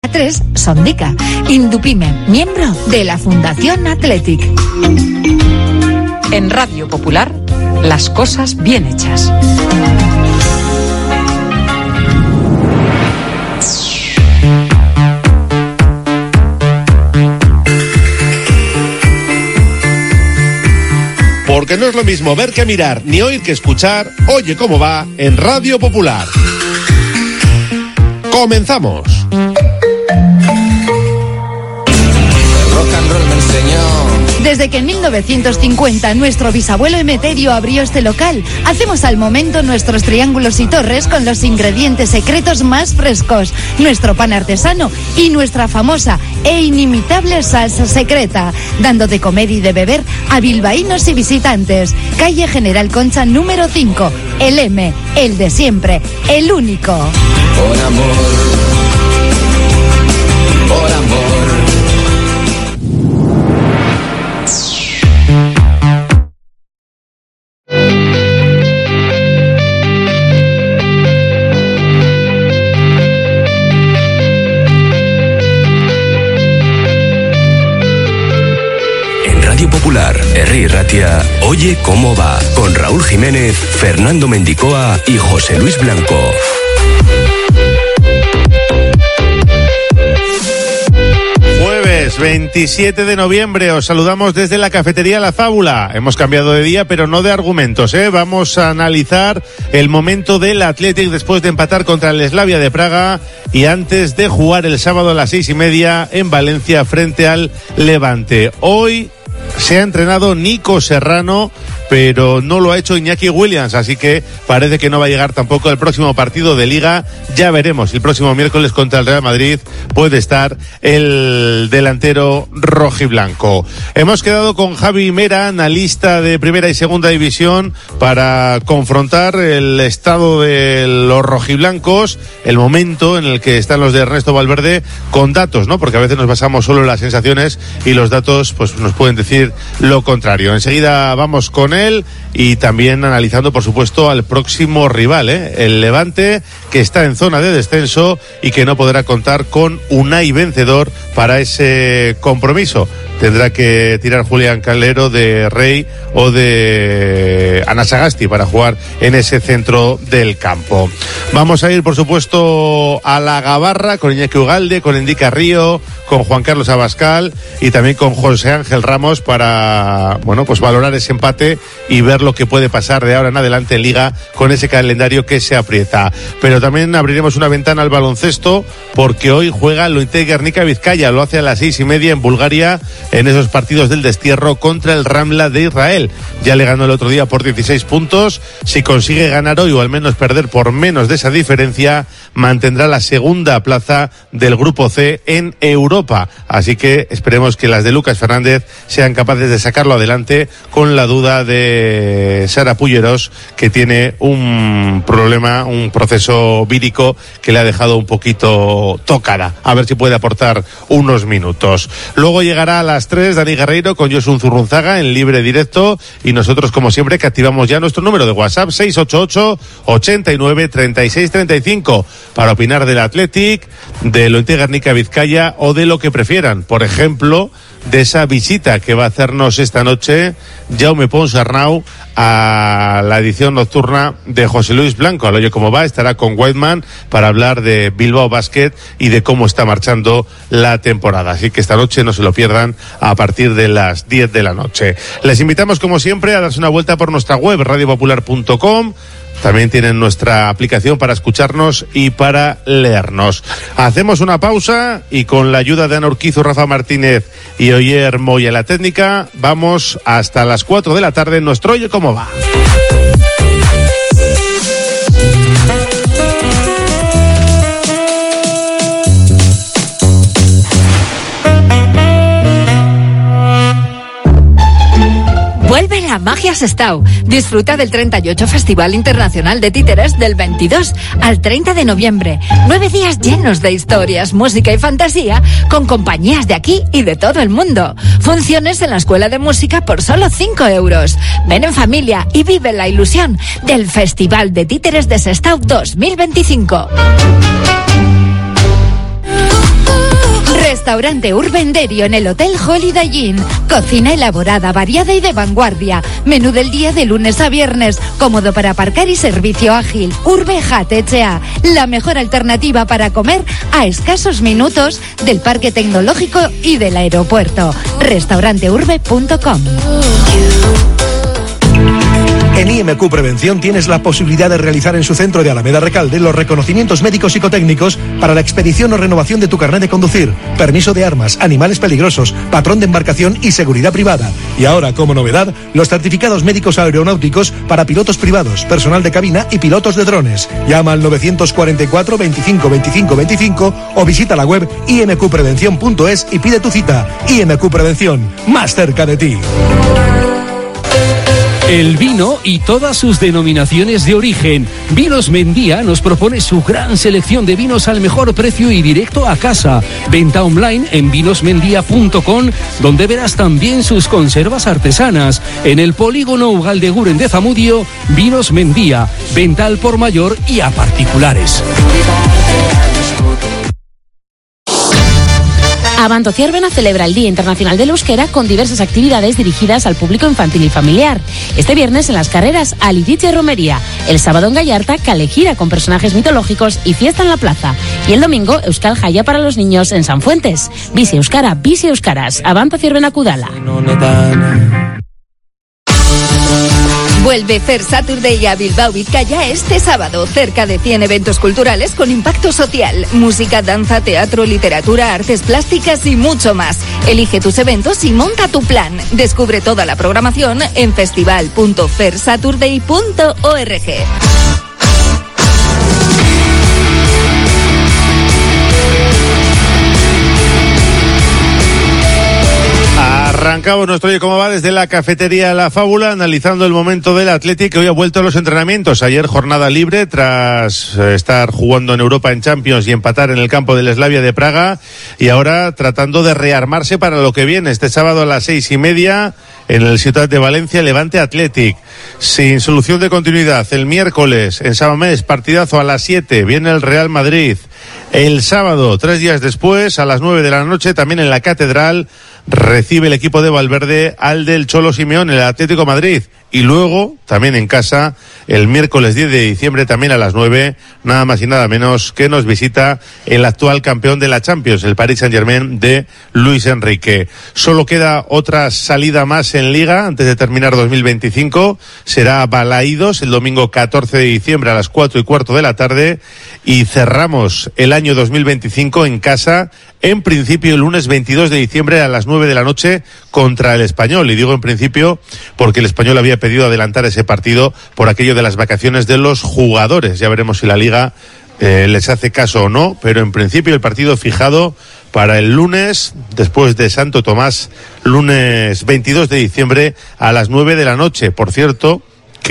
3, Sondica. Indupime, miembro de la Fundación Athletic. En Radio Popular, las cosas bien hechas. Porque no es lo mismo ver que mirar, ni oír que escuchar. Oye cómo va en Radio Popular. ¡Comenzamos! Desde que en 1950 nuestro bisabuelo Emeterio abrió este local, hacemos al momento nuestros triángulos y torres con los ingredientes secretos más frescos, nuestro pan artesano y nuestra famosa e inimitable salsa secreta, dando de comer y de beber a bilbaínos y visitantes. Calle General Concha número 5, el M, el de siempre, el único. Por amor, por amor. Popular, Herri Ratia, Oye cómo va, con Raúl Jiménez, Fernando Mendicoa y José Luis Blanco. Jueves 27 de noviembre, os saludamos desde la cafetería La Fábula. Hemos cambiado de día, pero no de argumentos, ¿eh? Vamos a analizar el momento del Athletic después de empatar contra el Slavia de Praga y antes de jugar el sábado a las 6:30 en Valencia frente al Levante. Hoy se ha entrenado Nico Serrano, pero no lo ha hecho Iñaki Williams, así que parece que no va a llegar tampoco el próximo partido de Liga. Ya veremos, el próximo miércoles contra el Real Madrid puede estar el delantero rojiblanco. Hemos quedado con Javi Mera, analista de Primera y Segunda División, para confrontar el estado de los rojiblancos, el momento en el que están los de Ernesto Valverde, con datos, ¿no? Porque a veces nos basamos solo en las sensaciones y los datos pues nos pueden decir lo contrario. Enseguida vamos con él y también analizando, por supuesto, al próximo rival, el Levante, que está en zona de descenso y que no podrá contar con Unai vencedor para ese compromiso. Tendrá que tirar Julián Calero de Rey o de Anasagasti para jugar en ese centro del campo. Vamos a ir, por supuesto, a la Gabarra con Iñaki Ugalde, con Endica Río, con Juan Carlos Abascal y también con José Ángel Ramos para, bueno, pues valorar ese empate y ver lo que puede pasar de ahora en adelante en Liga con ese calendario que se aprieta. Pero también abriremos una ventana al baloncesto porque hoy juega el Lointe Guernica Vizcaya, lo hace a las 6:30 en Bulgaria, en esos partidos del destierro contra el Ramla de Israel. Ya le ganó el otro día por 16 puntos. Si consigue ganar hoy o al menos perder por menos de esa diferencia, mantendrá la segunda plaza del Grupo C en Europa. Así que esperemos que las de Lucas Fernández sean capaces de sacarlo adelante, con la duda de Sara Pulleros, que tiene un problema, un proceso vírico que le ha dejado un poquito tocada. A ver si puede aportar unos minutos. Luego llegará a las 3 Dani Guerreiro con Josun Zurrunzaga en libre directo, y nosotros, como siempre, que activamos ya nuestro número de WhatsApp 688 89 36 35 para opinar del Athletic, de Lointe Guernica Vizcaya o de lo que prefieran. Por ejemplo, de esa visita que va a hacernos esta noche Jaume Pons Arnau a la edición nocturna de José Luis Blanco. Al Oye cómo va, estará con Whiteman para hablar de Bilbao Basket y de cómo está marchando la temporada. Así que esta noche no se lo pierdan a partir de las 10 de la noche. Les invitamos, como siempre, a darse una vuelta por nuestra web, radiopopular.com. También tienen nuestra aplicación para escucharnos y para leernos. Hacemos una pausa y con la ayuda de Ana Urquizo, Rafa Martínez y Oyer Moya la técnica, vamos hasta las 4 de la tarde en nuestro Oye cómo va. Vuelve la magia Sestao. Disfruta del 38 Festival Internacional de Títeres del 22 al 30 de noviembre. 9 días llenos de historias, música y fantasía con compañías de aquí y de todo el mundo. Funciones en la Escuela de Música por solo 5 euros. Ven en familia y vive la ilusión del Festival de Títeres de Sestao 2025. Restaurante Urbenderio en el Hotel Holiday Inn. Cocina elaborada, variada y de vanguardia. Menú del día de lunes a viernes. Cómodo para aparcar y servicio ágil. Urbe Jatechea. La mejor alternativa para comer a escasos minutos del Parque Tecnológico y del aeropuerto. Restauranteurbe.com. En IMQ Prevención tienes la posibilidad de realizar en su centro de Alameda Recalde los reconocimientos médicos psicotécnicos para la expedición o renovación de tu carnet de conducir, permiso de armas, animales peligrosos, patrón de embarcación y seguridad privada. Y ahora, como novedad, los certificados médicos aeronáuticos para pilotos privados, personal de cabina y pilotos de drones. Llama al 944 25 25 25 o visita la web imqprevención.es y pide tu cita. IMQ Prevención, más cerca de ti. El vino y todas sus denominaciones de origen. Vinos Mendía nos propone su gran selección de vinos al mejor precio y directo a casa. Venta online en vinosmendía.com, donde verás también sus conservas artesanas. En el polígono Ugaldeguren de Zamudio, Vinos Mendía. Venta al por mayor y a particulares. Abanto Ciervena celebra el Día Internacional del Euskera con diversas actividades dirigidas al público infantil y familiar. Este viernes en las carreras Alidiche Romería, el sábado en Gallarta Calejira con personajes mitológicos y fiesta en la plaza, y el domingo Euskal Jaya para los niños en San Fuentes. Bici Euskara, Bici Euskaras, Abanto Ciervena Kudala. Vuelve Fair Saturday a Bilbao Vizcaya este sábado. Cerca de 100 eventos culturales con impacto social. Música, danza, teatro, literatura, artes plásticas y mucho más. Elige tus eventos y monta tu plan. Descubre toda la programación en festival.fairsaturday.org. Arrancamos nuestro Oye Cómo Va desde la cafetería La Fábula, analizando el momento del Athletic, que hoy ha vuelto a los entrenamientos. Ayer jornada libre tras estar jugando en Europa en Champions y empatar en el campo del Slavia de Praga, y ahora tratando de rearmarse para lo que viene. Este sábado a las 6:30 en el Ciutat de Valencia, Levante Athletic. Sin solución de continuidad, el miércoles en San Mamés, partidazo a las 7, viene el Real Madrid. El sábado, 3 días después, a las 9 de la noche, también en la Catedral, recibe el equipo de Valverde al del Cholo Simeone, el Atlético Madrid. Y luego, también en casa, el miércoles 10 de diciembre, también a las 9, nada más y nada menos que nos visita el actual campeón de la Champions, el Paris Saint-Germain de Luis Enrique. Solo queda otra salida más en Liga antes de terminar 2025. Será Balaídos el domingo 14 de diciembre a las 4:15 de la tarde. Y cerramos el año 2025 en casa, en principio el lunes 22 de diciembre a las 9 de la noche contra el Español. Y digo en principio porque el Español había pedido adelantar ese partido por aquello de las vacaciones de los jugadores. Ya veremos si la Liga les hace caso o no, pero en principio el partido fijado para el lunes, después de Santo Tomás, lunes 22 de diciembre a las 9 de la noche. Por cierto,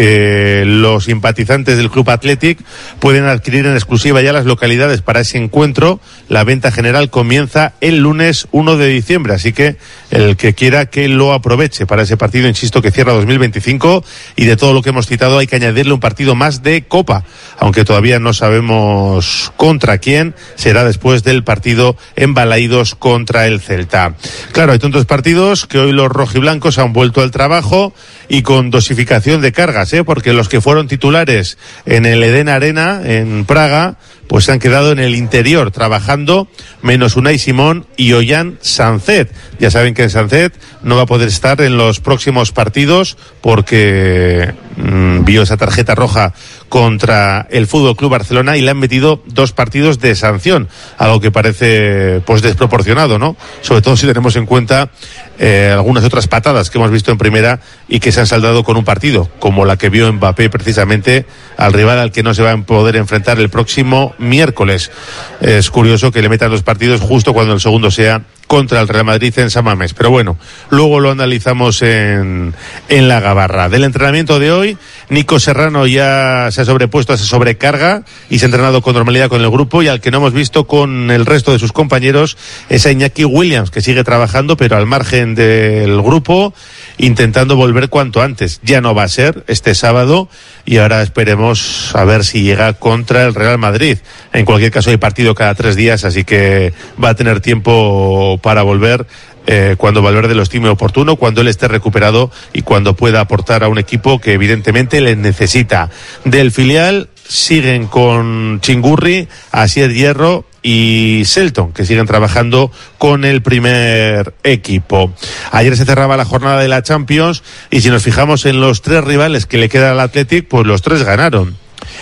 que los simpatizantes del Club Athletic pueden adquirir en exclusiva ya las localidades para ese encuentro. La venta general comienza el lunes 1 de diciembre, así que el que quiera que lo aproveche para ese partido, insisto, que cierra 2025, y de todo lo que hemos citado hay que añadirle un partido más de Copa, aunque todavía no sabemos contra quién. Será después del partido en Balaídos contra el Celta. Claro, hay tantos partidos que hoy los rojiblancos han vuelto al trabajo y con dosificación de cargas, porque los que fueron titulares en el Eden Arena en Praga, pues se han quedado en el interior trabajando, menos Unai Simón y Ollán Sancet. Ya saben que Sancet no va a poder estar en los próximos partidos porque vio esa tarjeta roja contra el Fútbol Club Barcelona y le han metido 2 partidos de sanción, algo que parece pues desproporcionado, ¿no? Sobre todo si tenemos en cuenta algunas otras patadas que hemos visto en primera y que se han saldado con un partido, como la que vio Mbappé precisamente al rival al que no se va a poder enfrentar el próximo miércoles. Es curioso que le metan 2 partidos justo cuando el segundo sea contra el Real Madrid en San Mamés. Pero bueno, luego lo analizamos en la gabarra. Del entrenamiento de hoy, Nico Serrano ya se ha sobrepuesto a esa sobrecarga y se ha entrenado con normalidad con el grupo, y al que no hemos visto con el resto de sus compañeros es a Iñaki Williams, que sigue trabajando pero al margen del grupo, intentando volver cuanto antes. Ya no va a ser este sábado, y ahora esperemos a ver si llega contra el Real Madrid. En cualquier caso hay partido cada 3 días, así que va a tener tiempo para volver cuando Valverde lo estime oportuno, cuando él esté recuperado y cuando pueda aportar a un equipo que evidentemente le necesita. Del filial siguen con Chingurri, Asier Hierro y Selton, que siguen trabajando con el primer equipo. Ayer se cerraba la jornada de la Champions, y si nos fijamos en los 3 rivales que le queda al Athletic, pues los 3 ganaron.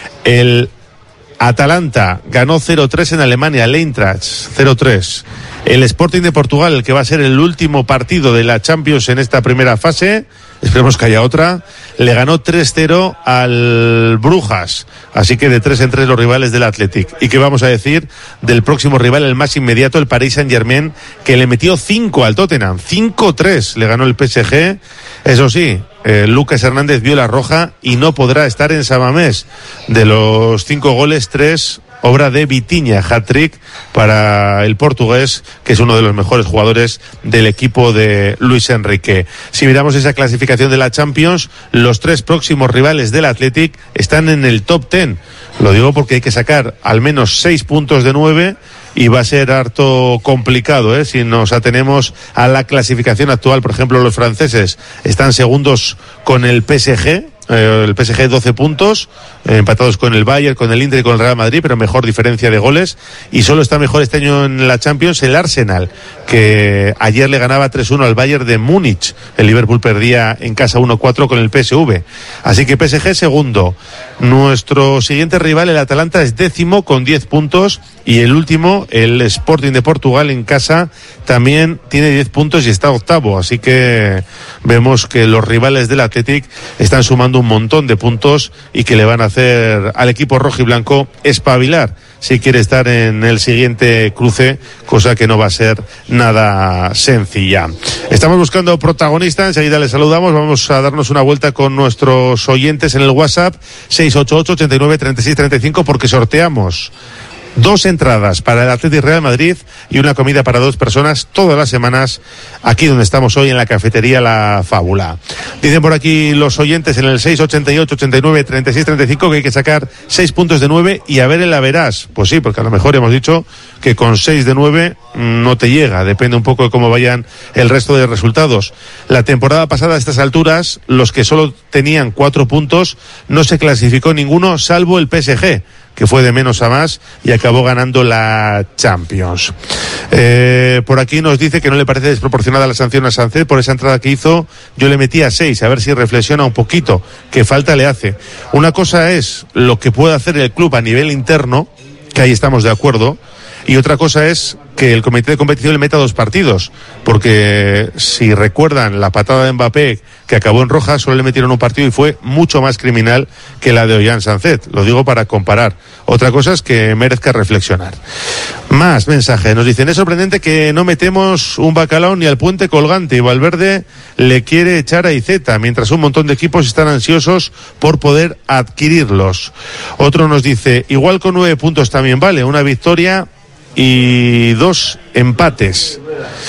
El Atalanta ganó 0-3 en Alemania, el Eintracht 0-3. El Sporting de Portugal, el que va a ser el último partido de la Champions en esta primera fase, esperemos que haya otra, le ganó 3-0 al Brujas. Así que de 3 en 3 los rivales del Athletic. ¿Y qué vamos a decir del próximo rival, el más inmediato, el Paris Saint-Germain, que le metió 5 al Tottenham? 5-3 le ganó el PSG. Eso sí, Lucas Hernández vio la roja y no podrá estar en San Mamés. De los 5 goles, 3 obra de Vitinha, hat-trick para el portugués, que es uno de los mejores jugadores del equipo de Luis Enrique. Si miramos esa clasificación de la Champions, los 3 próximos rivales del Athletic están en el top 10. Lo digo porque hay que sacar al menos 6 puntos de 9, y va a ser harto complicado, si nos atenemos a la clasificación actual. Por ejemplo, los franceses están segundos con el PSG, 12 puntos, empatados con el Bayern, con el Inter y con el Real Madrid, pero mejor diferencia de goles. Y solo está mejor este año en la Champions el Arsenal, que ayer le ganaba 3-1 al Bayern de Múnich. El Liverpool perdía en casa 1-4 con el PSV. Así que PSG segundo. Nuestro siguiente rival, el Atalanta, es 10º con 10 puntos, y el último, el Sporting de Portugal, en casa también tiene 10 puntos y está 8º. Así que vemos que los rivales del Athletic están sumando un montón de puntos y que le van a hacer al equipo rojo y blanco espabilar si quiere estar en el siguiente cruce, cosa que no va a ser nada sencilla. Estamos buscando protagonista, enseguida les saludamos. Vamos a darnos una vuelta con nuestros oyentes en el WhatsApp 688-89-3635, porque sorteamos 2 entradas para el Athletic Real Madrid y una comida para 2 personas todas las semanas, aquí donde estamos hoy, en la cafetería La Fábula. Dicen por aquí los oyentes en el 688-89-3635 que hay que sacar 6 puntos de 9 y a ver el averás. Pues sí, porque a lo mejor hemos dicho que con 6 de 9 no te llega, depende un poco de cómo vayan el resto de resultados. La temporada pasada, a estas alturas, los que solo tenían 4 puntos, no se clasificó ninguno, salvo el PSG, que fue de menos a más y acabó ganando la Champions. Por aquí nos dice que no le parece desproporcionada la sanción a Sancet por esa entrada que hizo. Yo le metí a 6, a ver si reflexiona un poquito, qué falta le hace. Una cosa es lo que puede hacer el club a nivel interno, que ahí estamos de acuerdo, y otra cosa es que el comité de competición le meta 2 partidos, porque si recuerdan la patada de Mbappé que acabó en roja, solo le metieron un partido y fue mucho más criminal que la de Ollán Sancet. Lo digo para comparar. Otra cosa es que merezca reflexionar. Más mensajes. Nos dicen: es sorprendente que no metemos un bacalao ni al puente colgante, y Valverde le quiere echar a Iceta, mientras un montón de equipos están ansiosos por poder adquirirlos. Otro nos dice: igual con 9 puntos también vale, una victoria y 2 empates.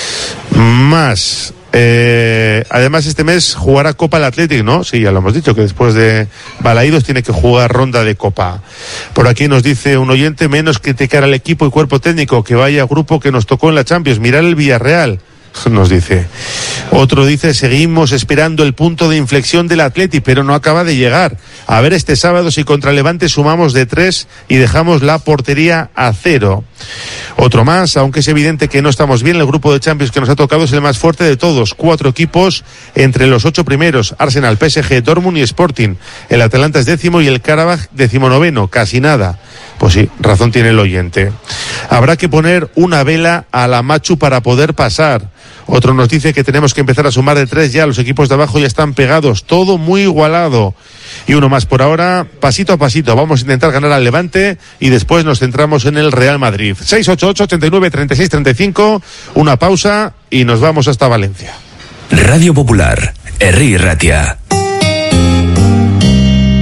Más. Además, este mes jugará Copa el Athletic, ¿no? Sí, ya lo hemos dicho, que después de Balaídos tiene que jugar ronda de Copa. Por aquí nos dice un oyente: menos criticar al equipo y cuerpo técnico, que vaya grupo que nos tocó en la Champions, mirar el Villarreal, nos dice. Otro dice: seguimos esperando el punto de inflexión del Athletic, pero no acaba de llegar. A ver este sábado si contra Levante sumamos de 3 y dejamos la portería a 0. Otro más: aunque es evidente que no estamos bien, el grupo de Champions que nos ha tocado es el más fuerte de todos. 4 equipos entre los 8 primeros: Arsenal, PSG, Dortmund y Sporting. El Atalanta es 10º y el Karabaj 19º, casi nada. Pues sí, razón tiene el oyente. Habrá que poner una vela a la Machu para poder pasar. Otro nos dice que tenemos que empezar a sumar de 3 ya, los equipos de abajo ya están pegados, todo muy igualado. Y uno más por ahora: pasito a pasito, vamos a intentar ganar al Levante y después nos centramos en el Real Madrid. 688-89-3635, una pausa y nos vamos hasta Valencia. Radio Popular, Herri Ratia.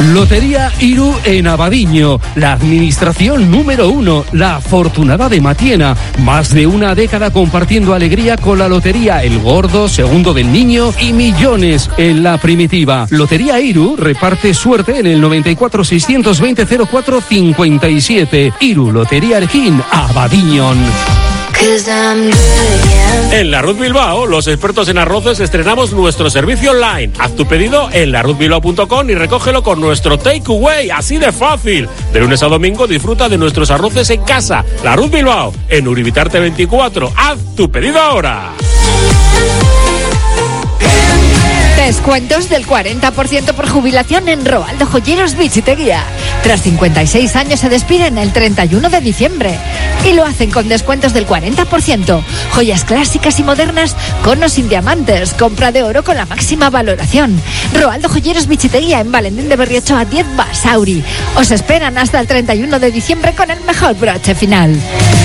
Lotería Iru en Abadiño, la administración número 1, la afortunada de Matiena. Más de una década compartiendo alegría con la lotería El Gordo, Segundo del Niño y millones en la primitiva. Lotería Iru reparte suerte en el 94 620 04 57. Iru Lotería Ergin, Abadiño. En Larruz Bilbao, los expertos en arroces estrenamos nuestro servicio online. Haz tu pedido en larruzbilbao.com y recógelo con nuestro takeaway, así de fácil. De lunes a domingo disfruta de nuestros arroces en casa. Larruz Bilbao, en Uribitarte 24. Haz tu pedido ahora. Descuentos del 40% por jubilación en Roaldo Joyeros Bichiteguía. Tras 56 años se despiden el 31 de diciembre. Y lo hacen con descuentos del 40%. Joyas clásicas y modernas con o sin diamantes. Compra de oro con la máxima valoración. Roaldo Joyeros Bichiteguía en Valentín de Berriocho a 10 Basauri. Os esperan hasta el 31 de diciembre con el mejor broche final.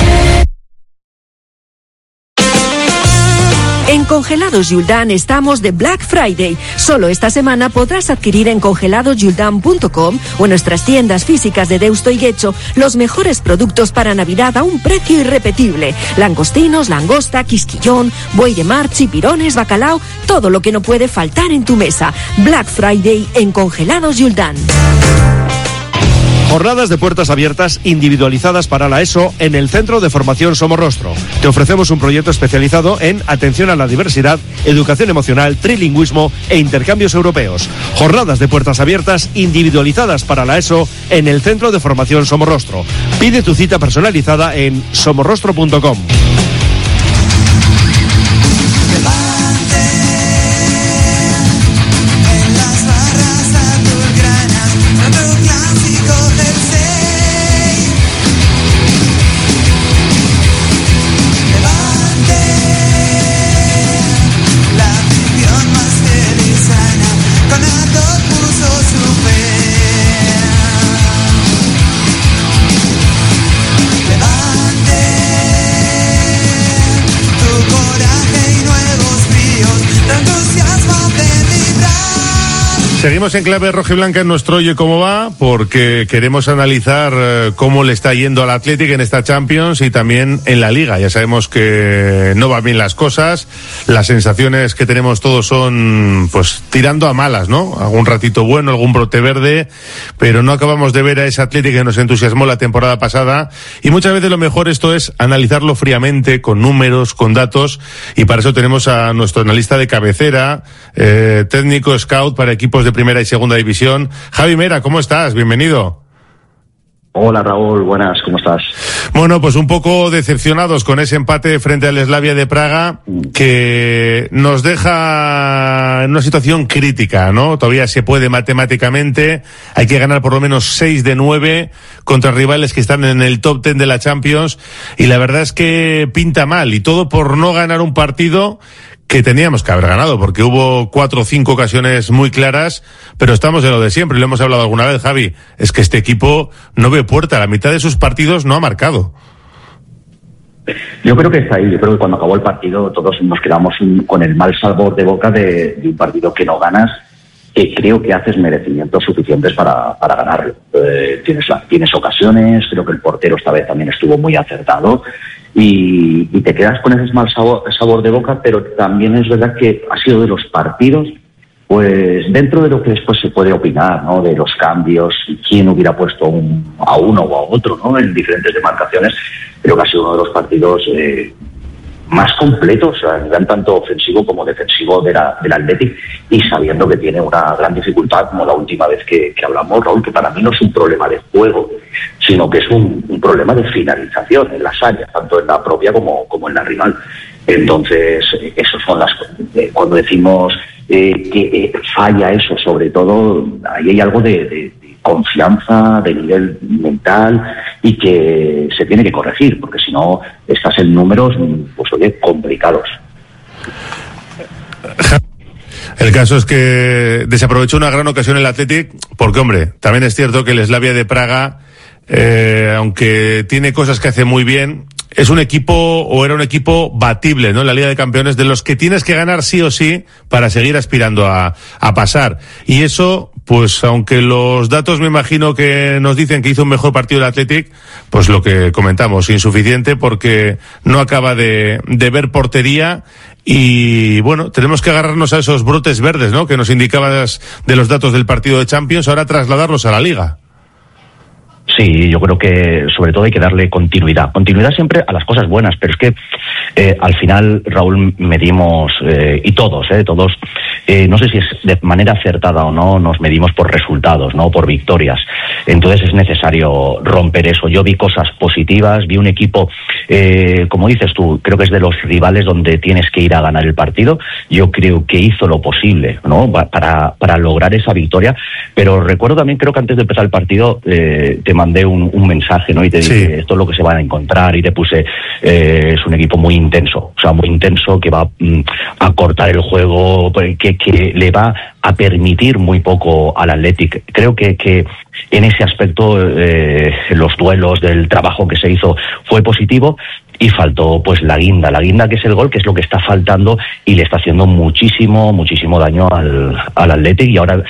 En Congelados Yuldan estamos de Black Friday. Solo esta semana podrás adquirir en congeladosyuldan.com o en nuestras tiendas físicas de Deusto y Guecho los mejores productos para Navidad a un precio irrepetible. Langostinos, langosta, quisquillón, buey de mar, chipirones, bacalao, todo lo que no puede faltar en tu mesa. Black Friday en Congelados Yuldan. Jornadas de puertas abiertas individualizadas para la ESO en el Centro de Formación Somorrostro. Te ofrecemos un proyecto especializado en atención a la diversidad, educación emocional, trilingüismo e intercambios europeos. Jornadas de puertas abiertas individualizadas para la ESO en el Centro de Formación Somorrostro. Pide tu cita personalizada en somorrostro.com. Seguimos en clave rojiblanca en nuestro Oye Cómo Va, porque queremos analizar cómo le está yendo al Athletic en esta Champions y también en la Liga. Ya sabemos que no van bien las cosas, las sensaciones que tenemos todos son pues tirando a malas, ¿no? Algún ratito bueno, algún brote verde, pero no acabamos de ver a ese Athletic que nos entusiasmó la temporada pasada, y muchas veces lo mejor esto es analizarlo fríamente, con números, con datos, y para eso tenemos a nuestro analista de cabecera, técnico scout para equipos de primera y segunda división. Javi Mera, ¿cómo estás? Bienvenido. Hola Raúl, buenas, ¿cómo estás? Bueno, pues un poco decepcionados con ese empate frente al Slavia de Praga, que nos deja en una situación crítica, ¿no? Todavía se puede matemáticamente, hay que ganar por lo menos 6 de 9 contra rivales que están en el top 10 de la Champions, y la verdad es que pinta mal, y todo por no ganar un partido que teníamos que haber ganado, porque hubo 4 o 5 ocasiones muy claras, pero estamos en lo de siempre, y lo hemos hablado alguna vez, Javi, es que este equipo no ve puerta, la mitad de sus partidos no ha marcado. Yo creo que está ahí, yo creo que cuando acabó el partido todos nos quedamos con el mal sabor de boca de un partido que no ganas, que creo que haces merecimientos suficientes para ganarlo. Tienes ocasiones, creo que el portero esta vez también estuvo muy acertado, y te quedas con ese mal sabor de boca, pero también es verdad que ha sido de los partidos, pues dentro de lo que después se puede opinar, ¿no? De los cambios, quién hubiera puesto a uno o a otro, ¿no? En diferentes demarcaciones, creo que ha sido uno de los partidos más completos a nivel tanto ofensivo como defensivo del Athletic, y sabiendo que tiene una gran dificultad, como la última vez que hablamos, Raúl, que para mí no es un problema de juego, sino que es un problema de finalización en las áreas, tanto en la propia como en la rival. Entonces, esos son cuando decimos que falla eso, sobre todo, ahí hay algo de confianza, de nivel mental, y que se tiene que corregir, porque si no estás en números, pues oye, complicados. El caso es que desaprovechó una gran ocasión el Athletic, porque hombre, también es cierto que el Slavia de Praga, aunque tiene cosas que hace muy bien, es un equipo, o era un equipo batible, ¿no? En la Liga de Campeones, de los que tienes que ganar sí o sí para seguir aspirando a pasar. Y eso pues aunque los datos me imagino que nos dicen que hizo un mejor partido el Athletic, pues lo que comentamos, insuficiente porque no acaba de ver portería. Y bueno, tenemos que agarrarnos a esos brotes verdes, ¿no?, que nos indicabas de los datos del partido de Champions, ahora trasladarlos a la Liga. Sí, yo creo que sobre todo hay que darle continuidad siempre a las cosas buenas, pero es que al final, Raúl, medimos, y todos, no sé si es de manera acertada o no, nos medimos por resultados, no por victorias. Entonces es necesario romper eso. Yo vi cosas positivas, vi un equipo, como dices tú, creo que es de los rivales donde tienes que ir a ganar el partido. Yo creo que hizo lo posible, ¿no?, para lograr esa victoria. Pero recuerdo también, creo que antes de empezar el partido, te mandé un mensaje, ¿no?, y te dije, esto es lo que se van a encontrar, y te puse, es un equipo muy intenso, que va a cortar el juego, que le va a permitir muy poco al Athletic. Creo que en ese aspecto los duelos del trabajo que se hizo fue positivo. Y faltó pues la guinda que es el gol, que es lo que está faltando y le está haciendo muchísimo daño al Athletic. Y ahora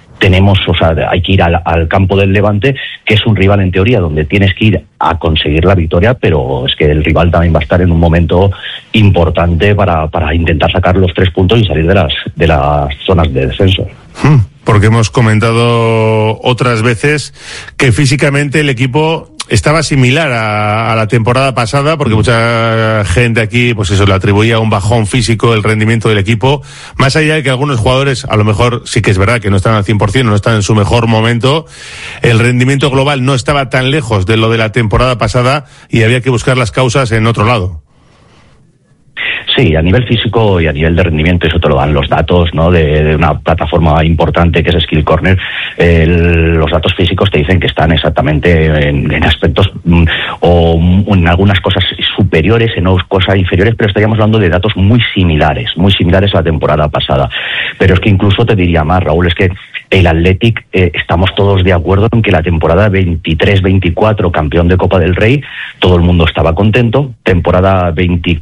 hay que ir al campo del Levante, que es un rival en teoría donde tienes que ir a conseguir la victoria, pero es que el rival también va a estar en un momento importante para intentar sacar los 3 puntos y salir de las zonas de descenso. Porque hemos comentado otras veces que físicamente el equipo estaba similar a la temporada pasada, porque mucha gente aquí, pues eso, le atribuía un bajón físico el rendimiento del equipo, más allá de que algunos jugadores, a lo mejor sí que es verdad que no están al 100%, no están en su mejor momento, el rendimiento global no estaba tan lejos de lo de la temporada pasada y había que buscar las causas en otro lado. Sí, a nivel físico y a nivel de rendimiento, eso te lo dan los datos, ¿no?, de una plataforma importante que es Skill Corner. Los datos físicos te dicen que están exactamente en aspectos o en algunas cosas superiores, en otras cosas inferiores, pero estaríamos hablando de datos muy similares a la temporada pasada. Pero es que incluso te diría más, Raúl, es que el Athletic, estamos todos de acuerdo en que la temporada 23-24, campeón de Copa del Rey, todo el mundo estaba contento. Temporada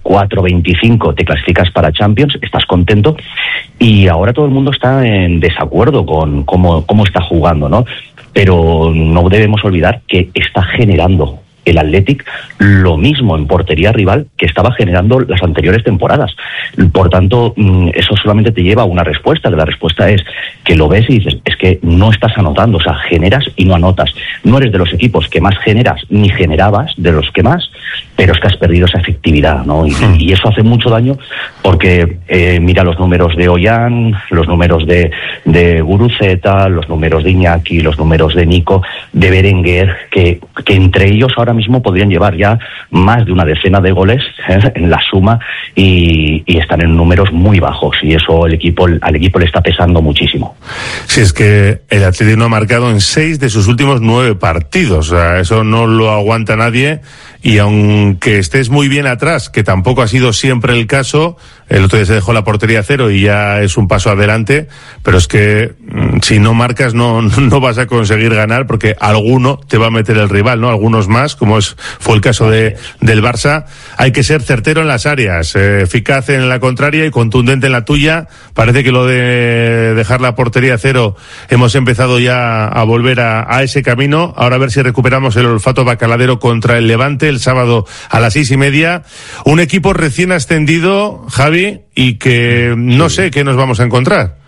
24-25, te clasificas para Champions, estás contento. Y ahora todo el mundo está en desacuerdo con cómo está jugando, ¿no? Pero no debemos olvidar que está generando el Athletic lo mismo en portería rival que estaba generando las anteriores temporadas. Por tanto, eso solamente te lleva a una respuesta, que la respuesta es que lo ves y dices, es que no estás anotando, o sea, generas y no anotas. No eres de los equipos que más generas ni generabas, de los que más, pero es que has perdido esa efectividad, ¿no? Y eso hace mucho daño porque mira los números de Ollán, los números de Guruceta, los números de Iñaki, los números de Nico, de Berenguer, que entre ellos ahora mismo podrían llevar ya más de una decena de goles en la suma y están en números muy bajos, y eso al equipo le está pesando muchísimo. Si es que el Atlético no ha marcado en 6 de sus últimos 9 partidos, o sea, eso no lo aguanta nadie. Y aunque estés muy bien atrás, que tampoco ha sido siempre el caso, el otro día se dejó la portería a 0 y ya es un paso adelante, pero es que si no marcas no vas a conseguir ganar, porque alguno te va a meter el rival, ¿no? Algunos más, como fue el caso del Barça. Hay que ser certero en las áreas, eficaz en la contraria y contundente en la tuya. Parece que lo de dejar la portería a 0 hemos empezado ya a volver a ese camino. Ahora a ver si recuperamos el olfato bacaladero contra el Levante el sábado a las 6:30. Un equipo recién ascendido, Javi, y que no sé qué nos vamos a encontrar.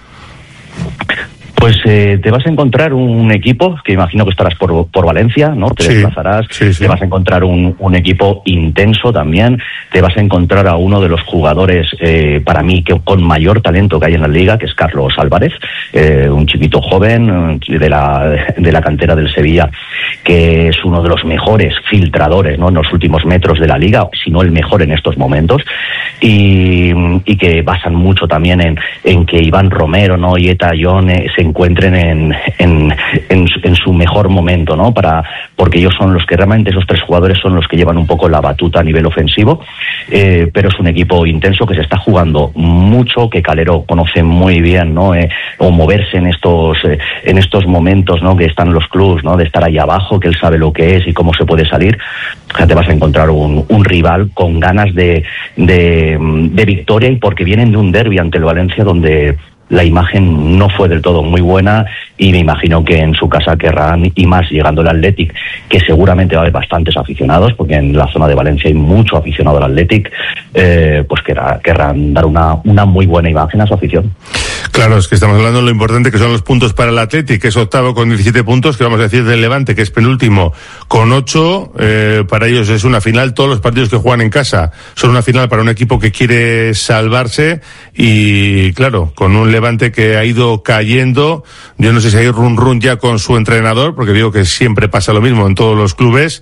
Pues te vas a encontrar un equipo que imagino que estarás por Valencia, ¿no? Te desplazarás, te vas a encontrar un equipo intenso también, te vas a encontrar a uno de los jugadores, para mí, que con mayor talento que hay en la liga, que es Carlos Álvarez, un chiquito joven de la cantera del Sevilla, que es uno de los mejores filtradores, ¿no?, en los últimos metros de la liga, si no el mejor en estos momentos, y que basan mucho también en que Iván Romero, ¿no?, y Eta John se encuentren en su mejor momento, ¿no? Porque ellos son los que realmente, esos 3 jugadores son los que llevan un poco la batuta a nivel ofensivo, pero es un equipo intenso que se está jugando mucho, que Calero conoce muy bien, ¿no? O moverse en estos momentos, ¿no?, que están los clubs, ¿no?, de estar ahí abajo, que él sabe lo que es y cómo se puede salir. O sea, te vas a encontrar un rival con ganas de victoria, y porque vienen de un derbi ante el Valencia donde la imagen no fue del todo muy buena y me imagino que en su casa querrán, y más llegando el Athletic, que seguramente va a haber bastantes aficionados, porque en la zona de Valencia hay mucho aficionado al Athletic, pues querrán dar una muy buena imagen a su afición. Claro, es que estamos hablando de lo importante que son los puntos para el Athletic, que es octavo con 17 puntos, que vamos a decir del Levante, que es penúltimo con 8, para ellos es una final, todos los partidos que juegan en casa son una final para un equipo que quiere salvarse, y claro, con un Levante que ha ido cayendo, yo no sé si hay run ya con su entrenador, porque digo que siempre pasa lo mismo en todos los clubes,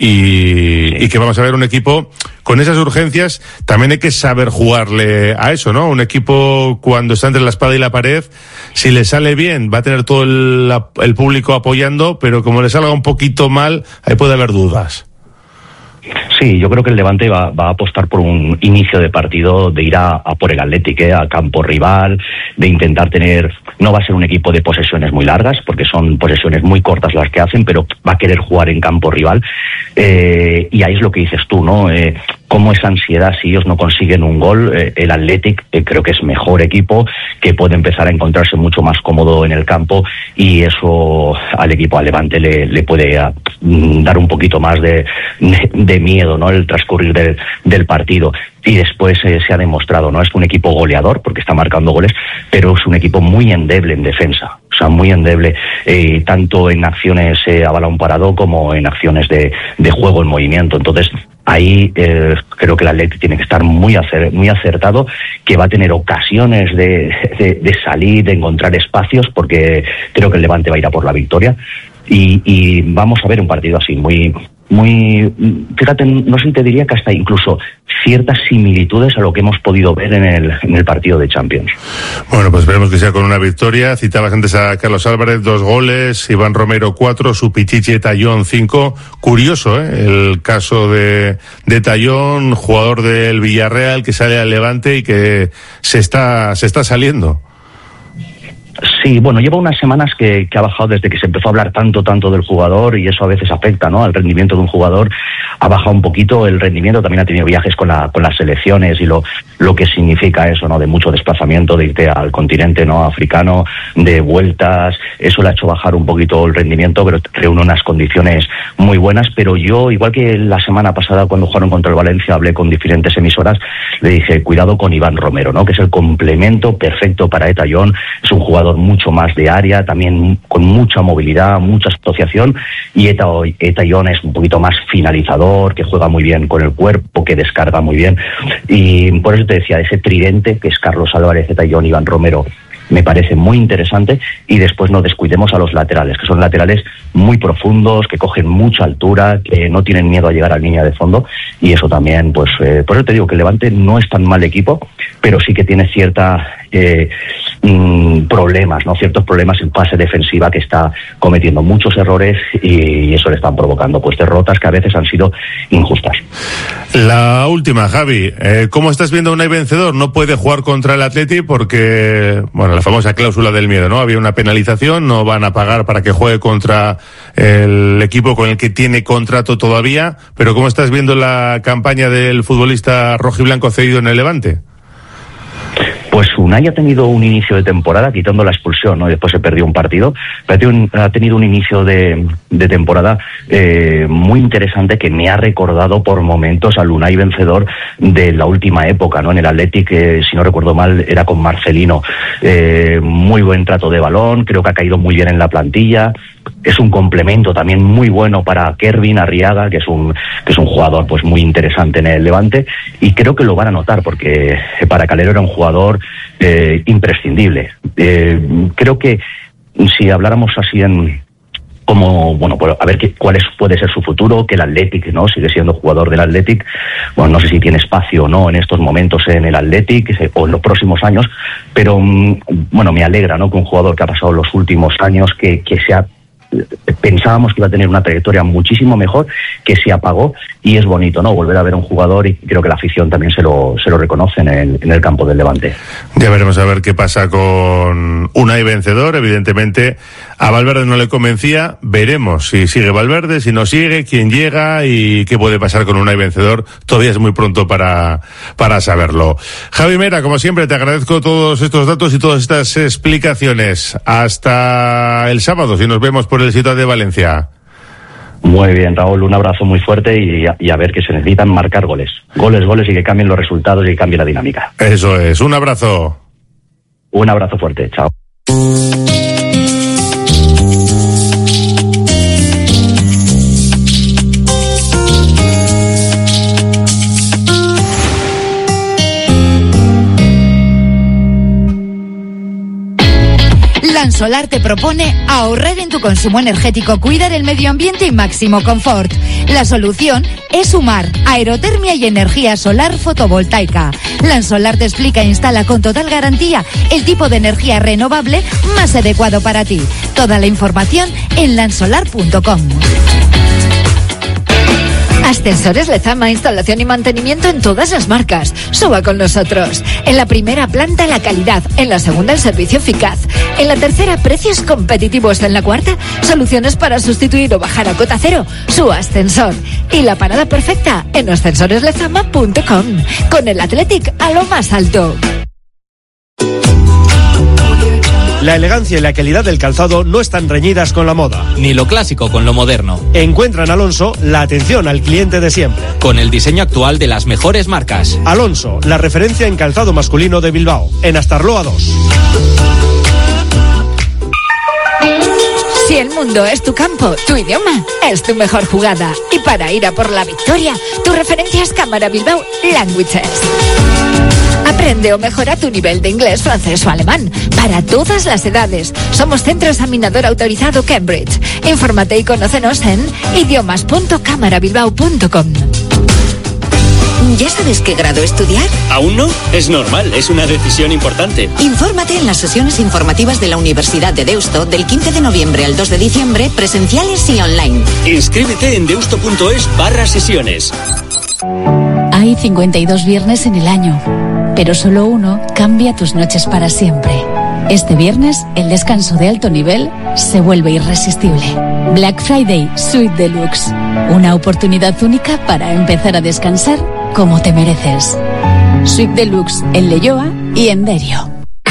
y que vamos a ver un equipo con esas urgencias. También hay que saber jugarle a eso, ¿no? Un equipo, cuando está entre la espada y la pared, si le sale bien, va a tener todo el público apoyando, pero como le salga un poquito mal, ahí puede haber dudas. Sí, yo creo que el Levante va a apostar por un inicio de partido, de ir a por el Athletic, a campo rival, de intentar tener... No va a ser un equipo de posesiones muy largas, porque son posesiones muy cortas las que hacen, pero va a querer jugar en campo rival. Y ahí es lo que dices tú, ¿no? Cómo esa ansiedad, si ellos no consiguen un gol, el Athletic creo que es mejor equipo, que puede empezar a encontrarse mucho más cómodo en el campo, y eso al equipo, al Levante, le puede dar un poquito más de miedo, ¿no? El transcurrir del partido. Y después se ha demostrado, ¿no? Es un equipo goleador, porque está marcando goles, pero es un equipo muy endeble en defensa. O sea, muy endeble, tanto en acciones a balón parado como en acciones de juego en movimiento. Entonces, ahí creo que el Athletic tiene que estar muy acertado, que va a tener ocasiones de salir, de encontrar espacios, porque creo que el Levante va a ir a por la victoria. Y vamos a ver un partido así, muy, fíjate, no sé si te diría que hasta incluso ciertas similitudes a lo que hemos podido ver en el partido de Champions. Bueno, pues esperemos que sea con una victoria. Citabas antes a Carlos Álvarez, 2 goles, Iván Romero 4, su Pichichi Tallón 5. Curioso, el caso de Tallón, jugador del Villarreal, que sale al Levante y que se está saliendo. Sí, bueno, lleva unas semanas que ha bajado desde que se empezó a hablar tanto del jugador, y eso a veces afecta, ¿no?, al rendimiento de un jugador. Ha bajado un poquito el rendimiento, también ha tenido viajes con las selecciones y lo que significa eso, ¿no?, de mucho desplazamiento, de irte al continente, ¿no?, africano, de vueltas. Eso le ha hecho bajar un poquito el rendimiento, pero reúne unas condiciones muy buenas. Pero yo, igual que la semana pasada cuando jugaron contra el Valencia, hablé con diferentes emisoras, le dije, cuidado con Iván Romero, ¿no?, que es el complemento perfecto para Tallón. Es un jugador mucho más de área, también con mucha movilidad, mucha asociación, y Tallón es un poquito más finalizador, que juega muy bien con el cuerpo, que descarga muy bien. Y por eso te decía, ese tridente que es Carlos Álvarez, Tallón, Iván Romero, me parece muy interesante. Y después no descuidemos a los laterales, que son laterales muy profundos, que cogen mucha altura, que no tienen miedo a llegar a línea de fondo, y eso también, pues, por eso te digo que el Levante no es tan mal equipo, pero sí que tiene problemas, ¿no?, ciertos problemas en fase defensiva, que está cometiendo muchos errores, y eso le están provocando pues derrotas que a veces han sido injustas. La última, Javi, ¿cómo estás viendo a Unai vencedor? No puede jugar contra el Athletic porque, bueno, la famosa cláusula del miedo, ¿no? Había una penalización, no van a pagar para que juegue contra el equipo con el que tiene contrato todavía, pero ¿cómo estás viendo la campaña del futbolista rojiblanco cedido en el Levante? Pues Unai ha tenido un inicio de temporada, quitando la expulsión, ¿no?, y después se perdió un partido, pero ha tenido un inicio de temporada muy interesante, que me ha recordado por momentos al Unai vencedor de la última época, ¿no?, en el Athletic, si no recuerdo mal, era con Marcelino. Muy buen trato de balón, creo que ha caído muy bien en la plantilla. Es un complemento también muy bueno para Kervin Arriaga, que es un jugador pues muy interesante en el Levante, y creo que lo van a notar, porque para Calero era un jugador imprescindible. Creo que si habláramos así como, bueno, a ver cuál puede ser su futuro, que el Athletic, ¿no?, sigue siendo jugador del Athletic. Bueno, no sé si tiene espacio o no en estos momentos en el Athletic o en los próximos años, pero bueno, me alegra, ¿no?, que un jugador que ha pasado los últimos años, pensábamos que iba a tener una trayectoria muchísimo mejor, que se apagó, y es bonito, ¿no? Volver a ver a un jugador, y creo que la afición también se lo reconoce en el campo del Levante. Ya veremos a ver qué pasa con Unai vencedor. Evidentemente a Valverde no le convencía, veremos si sigue Valverde, si no sigue, quién llega y qué puede pasar con Unai vencedor. Todavía es muy pronto para saberlo. Javi Mera, como siempre, te agradezco todos estos datos y todas estas explicaciones. Hasta el sábado, si nos vemos por el Ciutat de Valencia. Muy bien, Raúl, un abrazo muy fuerte y a ver, que se necesitan marcar goles, y que cambien los resultados y que cambie la dinámica. Eso es, un abrazo. Un abrazo fuerte, chao. Lansolar te propone ahorrar en tu consumo energético, cuidar el medio ambiente y máximo confort. La solución es sumar aerotermia y energía solar fotovoltaica. Lansolar te explica e instala con total garantía el tipo de energía renovable más adecuado para ti. Toda la información en lansolar.com. Ascensores Lezama, instalación y mantenimiento en todas las marcas. Suba con nosotros. En la primera planta, la calidad. En la segunda, el servicio eficaz. En la tercera, precios competitivos. En la cuarta, soluciones para sustituir o bajar a cota cero su ascensor. Y la parada perfecta en ascensoreslezama.com. Con el Athletic a lo más alto. La elegancia y la calidad del calzado no están reñidas con la moda. Ni lo clásico con lo moderno. Encuentra en Alonso la atención al cliente de siempre. Con el diseño actual de las mejores marcas. Alonso, la referencia en calzado masculino de Bilbao. En Astarloa 2. Si el mundo es tu campo, tu idioma es tu mejor jugada. Y para ir a por la victoria, tu referencia es Cámara Bilbao Languages. Aprende o mejora tu nivel de inglés, francés o alemán para todas las edades. Somos centro examinador autorizado Cambridge. Infórmate y conócenos en idiomas.camarabilbao.com. ¿Ya sabes qué grado estudiar? ¿Aún no? Es normal, es una decisión importante. Infórmate en las sesiones informativas de la Universidad de Deusto del 15 de noviembre al 2 de diciembre, presenciales y online. Inscríbete en deusto.es/sesiones. Hay 52 viernes en el año, pero solo uno cambia tus noches para siempre. Este viernes, el descanso de alto nivel se vuelve irresistible. Black Friday Suite Deluxe. Una oportunidad única para empezar a descansar como te mereces. Suite Deluxe en Leioa y en Derio.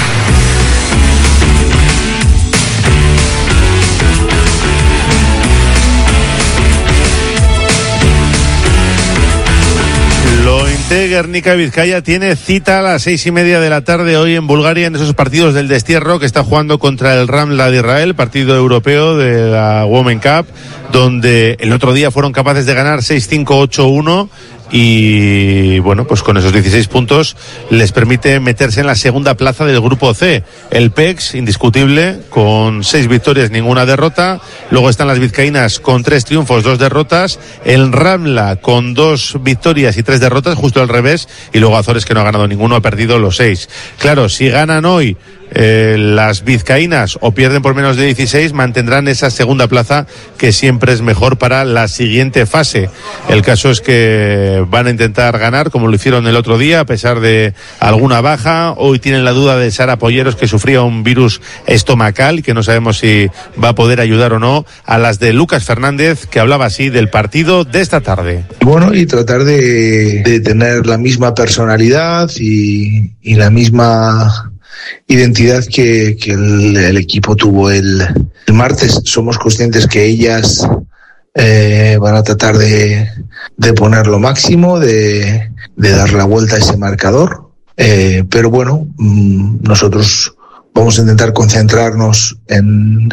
Lointe Guernica Vizcaya tiene cita a las 6:30 de la tarde hoy en Bulgaria en esos partidos del destierro que está jugando contra el Ramla de Israel, partido europeo de la Women Cup, donde el otro día fueron capaces de ganar 6-5, 8-1 y bueno, pues con esos 16 puntos les permite meterse en la segunda plaza del grupo C. El PEX, indiscutible, con 6 victorias, ninguna derrota. Luego están las vizcaínas con 3 triunfos, 2 derrotas. El Ramla con 2 victorias y 3 derrotas, justo al revés. Y luego Azores, que no ha ganado ninguno, ha perdido los 6. Claro, si ganan hoy las vizcaínas o pierden por menos de 16, mantendrán esa segunda plaza, que siempre es mejor para la siguiente fase. El caso es que van a intentar ganar como lo hicieron el otro día, a pesar de alguna baja. Hoy tienen la duda de Sara Polleros, que sufría un virus estomacal y que no sabemos si va a poder ayudar o no. A las de Lucas Fernández, que hablaba así del partido de esta tarde. Bueno, y tratar de tener la misma personalidad y la misma identidad que el equipo tuvo el martes. Somos conscientes que ellas van a tratar de poner lo máximo, de dar la vuelta a ese marcador, pero bueno, nosotros vamos a intentar concentrarnos en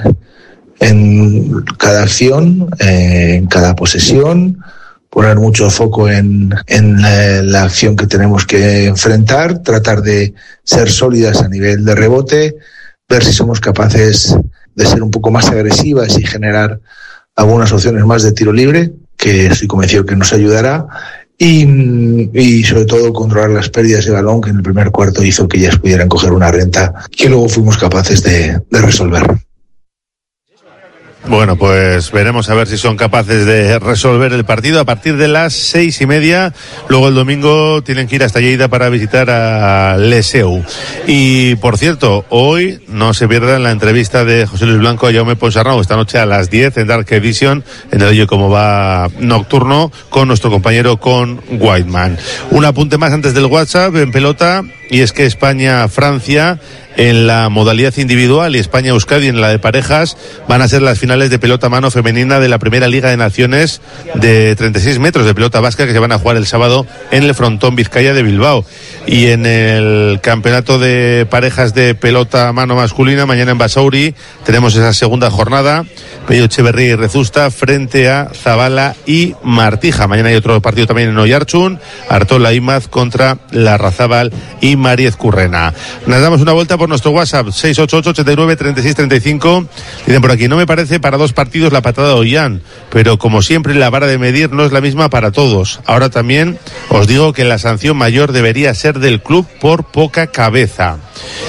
cada acción, en cada posesión, poner mucho foco en la acción que tenemos que enfrentar, tratar de ser sólidas a nivel de rebote, ver si somos capaces de ser un poco más agresivas y generar algunas opciones más de tiro libre, que estoy convencido que nos ayudará, y sobre todo controlar las pérdidas de balón, que en el primer cuarto hizo que ellas pudieran coger una renta que luego fuimos capaces de resolver. Bueno, pues veremos a ver si son capaces de resolver el partido a partir de las 6:30. Luego el domingo tienen que ir hasta Lleida para visitar a Leseu. Y por cierto, hoy no se pierdan la entrevista de José Luis Blanco a Jaume Ponsarnau esta noche a las 10 en Dark Edition, en el Oye Cómo Va nocturno, con nuestro compañero con Whiteman. Un apunte más antes del WhatsApp en pelota, y es que España-Francia en la modalidad individual y España-Euskadi en la de parejas van a ser las finales de pelota mano femenina de la primera Liga de Naciones de 36 metros de pelota vasca, que se van a jugar el sábado en el Frontón Vizcaya de Bilbao. Y en el campeonato de parejas de pelota mano masculina, mañana en Basauri tenemos esa segunda jornada, Pello Echeverría y Rezusta frente a Zabala y Martija. Mañana hay otro partido también en Oiartzun, Artola Imaz contra Larrazábal y Mariez Currena. Nos damos una vuelta por nuestro WhatsApp 688-89-3635. Dicen por aquí: no me parece para dos partidos la patada de Ollán, pero como siempre la vara de medir no es la misma para todos. Ahora también os digo que la sanción mayor debería ser del club por poca cabeza.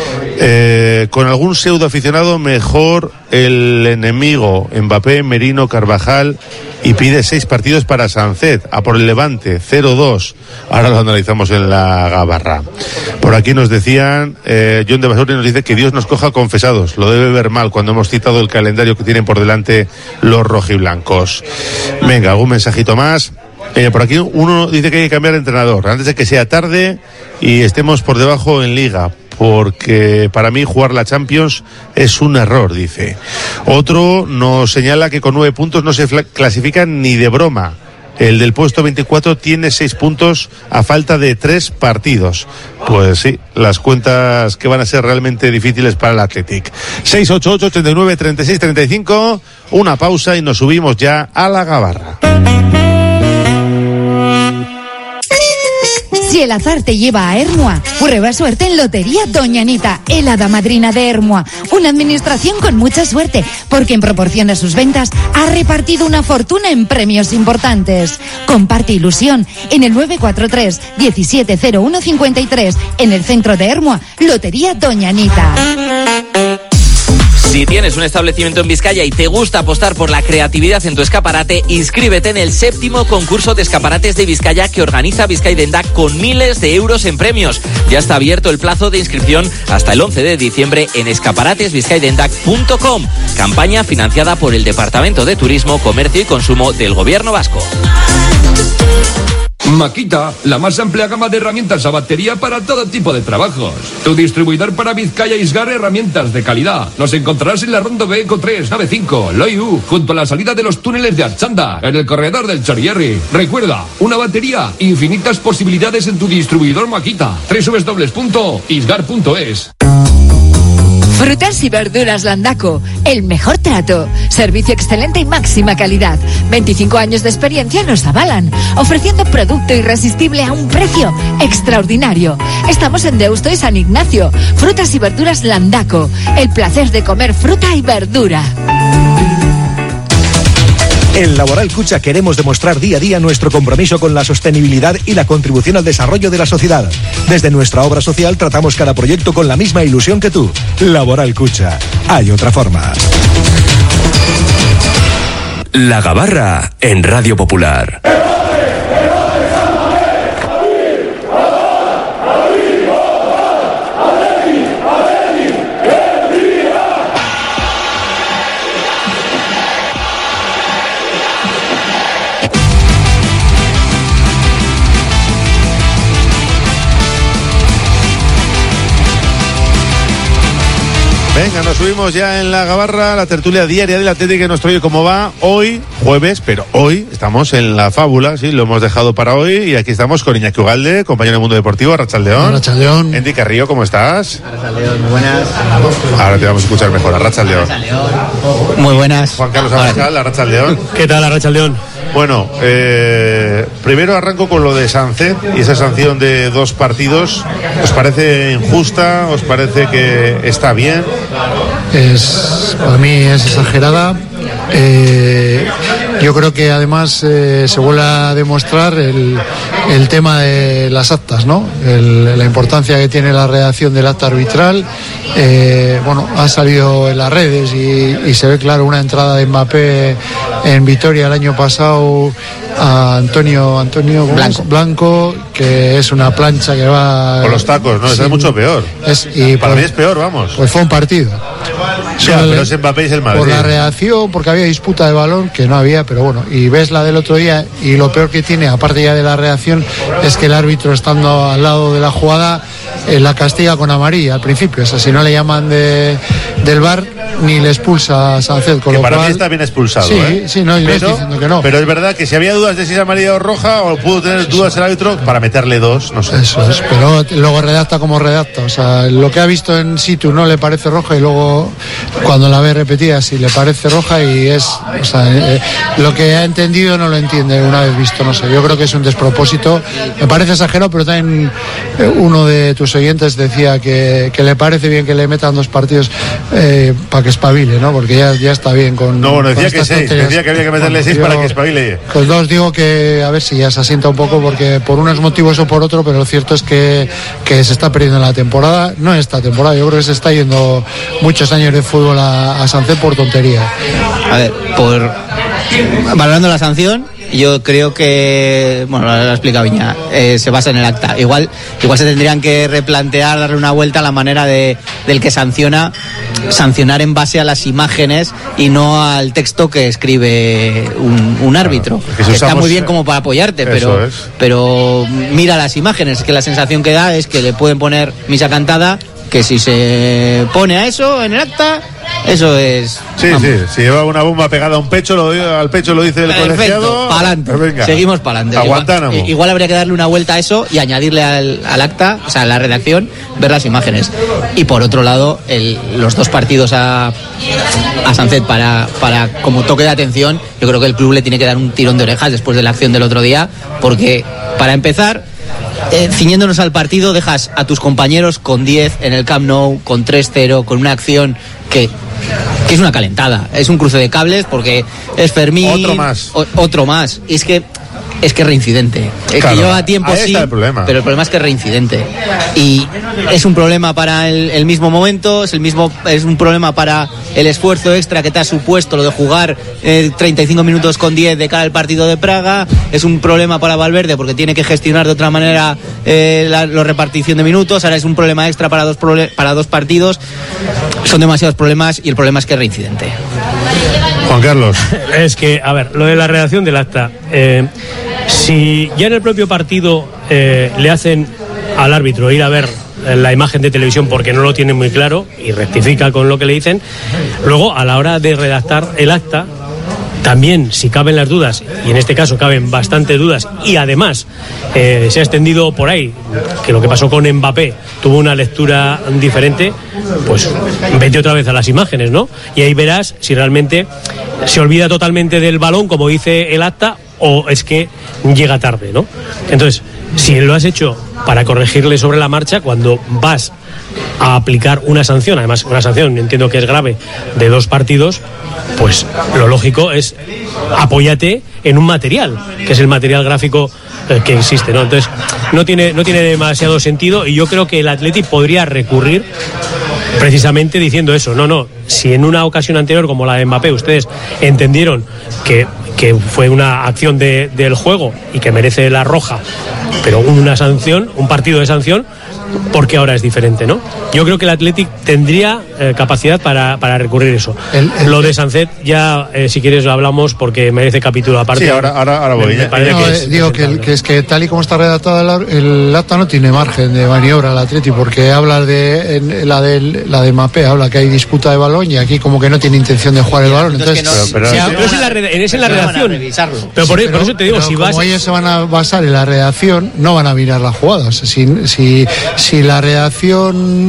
Con algún pseudo aficionado, mejor el enemigo Mbappé, Merino, Carvajal, y pide 6 partidos para Sancet, a por el Levante 0-2. Ahora lo analizamos en la Gabarra. Por aquí nos decían, John de Basauri nos dice que Dios nos coja confesados, lo debe ver mal cuando hemos citado el calendario que tienen por delante los rojiblancos. Venga, algún mensajito más. Por aquí uno dice que hay que cambiar de entrenador antes de que sea tarde y estemos por debajo en Liga, porque para mí jugar la Champions es un error, dice. Otro nos señala que con 9 puntos no se clasifican ni de broma. El del puesto 24 tiene 6 puntos a falta de 3 partidos. Pues sí, las cuentas que van a ser realmente difíciles para el Athletic. 688-89-36-35. Una pausa y nos subimos ya a la Gabarra. Si el azar te lleva a Ermua, prueba suerte en Lotería Doña Anita, el hada madrina de Ermua. Una administración con mucha suerte, porque en proporción a sus ventas ha repartido una fortuna en premios importantes. Comparte ilusión en el 943 170153, en el centro de Ermua, Lotería Doña Anita. Si tienes un establecimiento en Vizcaya y te gusta apostar por la creatividad en tu escaparate, inscríbete en el 7º concurso de escaparates de Vizcaya que organiza Vizcaidendac con miles de euros en premios. Ya está abierto el plazo de inscripción hasta el 11 de diciembre en escaparatesvizcaidendac.com. Campaña financiada por el Departamento de Turismo, Comercio y Consumo del Gobierno Vasco. Makita, la más amplia gama de herramientas a batería para todo tipo de trabajos. Tu distribuidor para Vizcaya Isgar, herramientas de calidad. Nos encontrarás en la Ronda B Eco 3, nave 5, Loiu, junto a la salida de los túneles de Archanda, en el corredor del Chorierri. Recuerda, una batería, infinitas posibilidades en tu distribuidor Makita. www.isgar.es. Frutas y verduras Landaco, el mejor trato, servicio excelente y máxima calidad. 25 años de experiencia nos avalan, ofreciendo producto irresistible a un precio extraordinario. Estamos en Deusto y San Ignacio. Frutas y verduras Landaco, el placer de comer fruta y verdura. En Laboral Cucha queremos demostrar día a día nuestro compromiso con la sostenibilidad y la contribución al desarrollo de la sociedad. Desde nuestra obra social tratamos cada proyecto con la misma ilusión que tú. Laboral Cucha. Hay otra forma. La Gabarra en Radio Popular. Venga, nos subimos ya en la Gabarra, la tertulia diaria del Atlético que nos trae cómo va hoy, jueves, pero hoy estamos en la fábula, sí, lo hemos dejado para hoy y aquí estamos con Iñaki Ugalde, compañero del Mundo Deportivo, Arratsaldeón. Arratsaldeón. Enrique Carrillo, ¿cómo estás? Arratsaldeón, muy buenas. Ahora te vamos a escuchar mejor, Arratsaldeón. Muy buenas. Juan Carlos Abascal, Arratsaldeón. ¿Qué tal, Arratsaldeón? Bueno, primero arranco con lo de Sancet y esa sanción de 2 partidos. ¿Os parece injusta? ¿Os parece que está bien? Para mí es exagerada. Yo creo que además se vuelve a demostrar el tema de las actas, ¿no? La importancia que tiene la redacción del acta arbitral. Ha salido en las redes y se ve claro una entrada de Mbappé en Vitoria el año pasado a Antonio Blanco, que es una plancha que va con los tacos, ¿no? Eso es mucho peor. Para mí es peor, vamos. Pues fue un partido. Pero es Mbappé y es el Madrid. Por la reacción, porque había disputa de balón, que no había, pero bueno, y ves la del otro día, y lo peor que tiene, aparte ya de la reacción, es que el árbitro, estando al lado de la jugada, la castiga con amarilla al principio. O sea, si no le llaman del VAR, ni le expulsa a Sánchez, con que lo para cual... mí está bien expulsado. Sí, no, yo no estoy diciendo que no. Pero es verdad que si había dudas de si es amarilla o roja, o pudo tener dudas el árbitro para meterle 2, no sé. Eso es, pero luego redacta como redacta. O sea, lo que ha visto en situ no le parece roja, y luego cuando la ve repetida sí le parece roja, y es... O sea, lo que ha entendido no lo entiende una vez visto, no sé. Yo creo que es un despropósito. Me parece exagerado, pero también uno de tus oyentes decía que le parece bien que le metan 2 partidos para que espabile, ¿no? Porque ya está bien con... No, bueno, decía con que 6, decía que había que meterle 6 para que espabile. Pues 2 digo que a ver si ya se asienta un poco, porque por unos motivos o por otro, pero lo cierto es que se está perdiendo la temporada. No esta temporada, yo creo que se está yendo muchos años de fútbol a Sánchez por tontería. A ver, valorando la sanción, yo creo que, bueno, lo ha explicado Viña, se basa en el acta. Igual se tendrían que replantear, darle una vuelta a la manera del que sancionar en base a las imágenes y no al texto que escribe un árbitro. Claro, está muy bien como para apoyarte, pero mira las imágenes, que la sensación que da es que le pueden poner misa cantada, que si se pone a eso en el acta, eso es... Sí, si lleva una bomba pegada a un pecho, al pecho lo dice el colegiado... Pa'lante, venga, seguimos pa'lante. A Guantánamo. Igual habría que darle una vuelta a eso y añadirle al acta, o sea, a la redacción, ver las imágenes. Y por otro lado, los 2 partidos a Sánchez para como toque de atención, yo creo que el club le tiene que dar un tirón de orejas después de la acción del otro día, porque, para empezar... ciñéndonos al partido, dejas a tus compañeros con 10 en el Camp Nou, con 3-0, con una acción que es una calentada, es un cruce de cables, porque es Fermín, otro más, y es que reincidente. Es que lleva tiempo, sí, pero el problema es que es reincidente. Y es un problema para el mismo momento, es un problema para el esfuerzo extra que te ha supuesto lo de jugar 35 minutos con 10 de cara al partido de Praga, es un problema para Valverde porque tiene que gestionar de otra manera la repartición de minutos, ahora es un problema extra para 2 partidos. Son demasiados problemas y el problema es que es reincidente. Juan Carlos. Es que, a ver, lo de la redacción del acta, si ya en el propio partido le hacen al árbitro ir a ver la imagen de televisión porque no lo tiene muy claro y rectifica con lo que le dicen, luego a la hora de redactar el acta, también, si caben las dudas, y en este caso caben bastantes dudas, y además se ha extendido por ahí que lo que pasó con Mbappé tuvo una lectura diferente, pues vete otra vez a las imágenes, ¿no? Y ahí verás si realmente se olvida totalmente del balón, como dice el acta, o es que llega tarde, ¿no? Entonces, si lo has hecho para corregirle sobre la marcha, cuando vas a aplicar una sanción, además una sanción, entiendo que es grave, de 2 partidos, pues lo lógico es apóyate en un material, que es el material gráfico que existe, ¿no? Entonces, no tiene demasiado sentido, y yo creo que el Athletic podría recurrir precisamente diciendo eso. No, si en una ocasión anterior como la de Mbappé ustedes entendieron que fue una acción del juego y que merece la roja, pero una sanción, un partido de sanción, porque ahora es diferente, ¿no? Yo creo que el Athletic tendría capacidad para recurrir eso. Lo de Sánchez ya, si quieres, lo hablamos porque merece capítulo aparte. Sí, ahora voy. Digo que tal y como está redactada el acta no tiene margen de maniobra el Athletic, porque habla de la de Mbappé, habla que hay disputa de balón, y aquí como que no tiene intención de jugar el balón. Entonces, pero es en la redacción. Pero por eso te digo, si vas... Como ellos se van a basar en la redacción, no van a mirar la jugada. O sea, si la redacción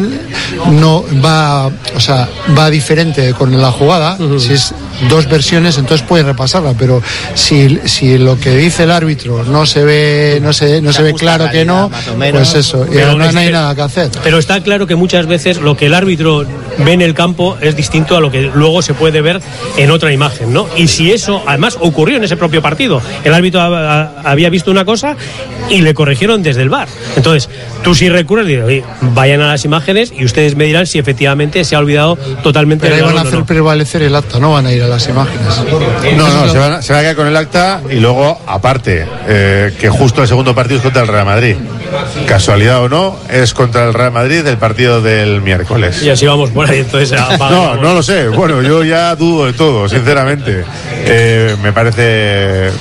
no va, o sea, va diferente con la jugada. Si es dos versiones, entonces puede repasarla, pero si lo que dice el árbitro no se ve claro que no, pues eso, no hay nada que hacer. Pero está claro que muchas veces lo que el árbitro ve en el campo es distinto a lo que luego se puede ver en otra imagen, ¿no? Y si eso además ocurrió en ese propio partido, el árbitro había visto una cosa y le corrigieron desde el VAR. Entonces, tú si recurres, dices, oye, vayan a las imágenes y ustedes me dirán si efectivamente se ha olvidado totalmente. Pero ahí van a hacer prevalecer el acta, no van a ir a las imágenes. No, se va a quedar con el acta y luego, aparte, que justo el segundo partido es contra el Real Madrid. Casualidad o no, es contra el Real Madrid el partido del miércoles. Y así vamos por ahí, entonces. No lo sé. Bueno, yo ya dudo de todo, sinceramente. Me parece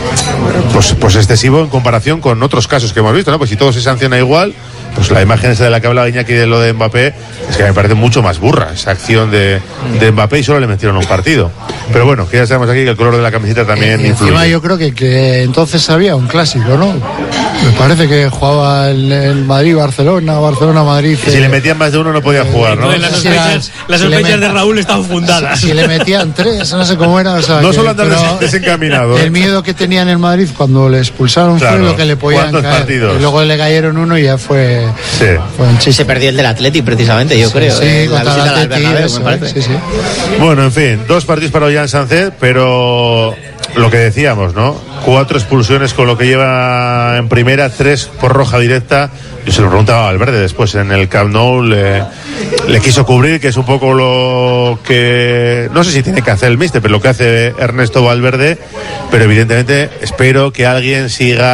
pues excesivo en comparación con otros casos que hemos visto, ¿no? Pues si todo se sanciona igual, pues la imagen esa de la que hablaba Iñaki de lo de Mbappé es que me parece mucho más burra esa acción de Mbappé, y solo le metieron un partido. Pero bueno, que ya sabemos aquí que el color de la camiseta también influye. Encima yo creo que entonces había un clásico, ¿no? Me parece que jugaba el Madrid-Barcelona, Barcelona-Madrid. Y si le metían más de uno no podía jugar, ¿no? Las sospechas de Raúl están fundadas. Si le metían 3, no sé cómo era. O sea, no solo andar desencaminado. El miedo que tenían en Madrid cuando le expulsaron fue lo que le podían caer. Partidos? Y luego le cayeron uno y ya fue un chiste. Se perdió el del Atleti precisamente, yo creo. Sí, contra el Atleti, me parece. Sí. Bueno, en fin, 2 partidos para Ollán Sánchez, pero lo que decíamos, ¿no? 4 expulsiones con lo que lleva en primera, 3 por roja directa. Yo se lo preguntaba a Valverde después en el Camp Nou, le quiso cubrir, que es un poco lo que no sé si tiene que hacer el míster, pero lo que hace Ernesto Valverde. Pero evidentemente espero que alguien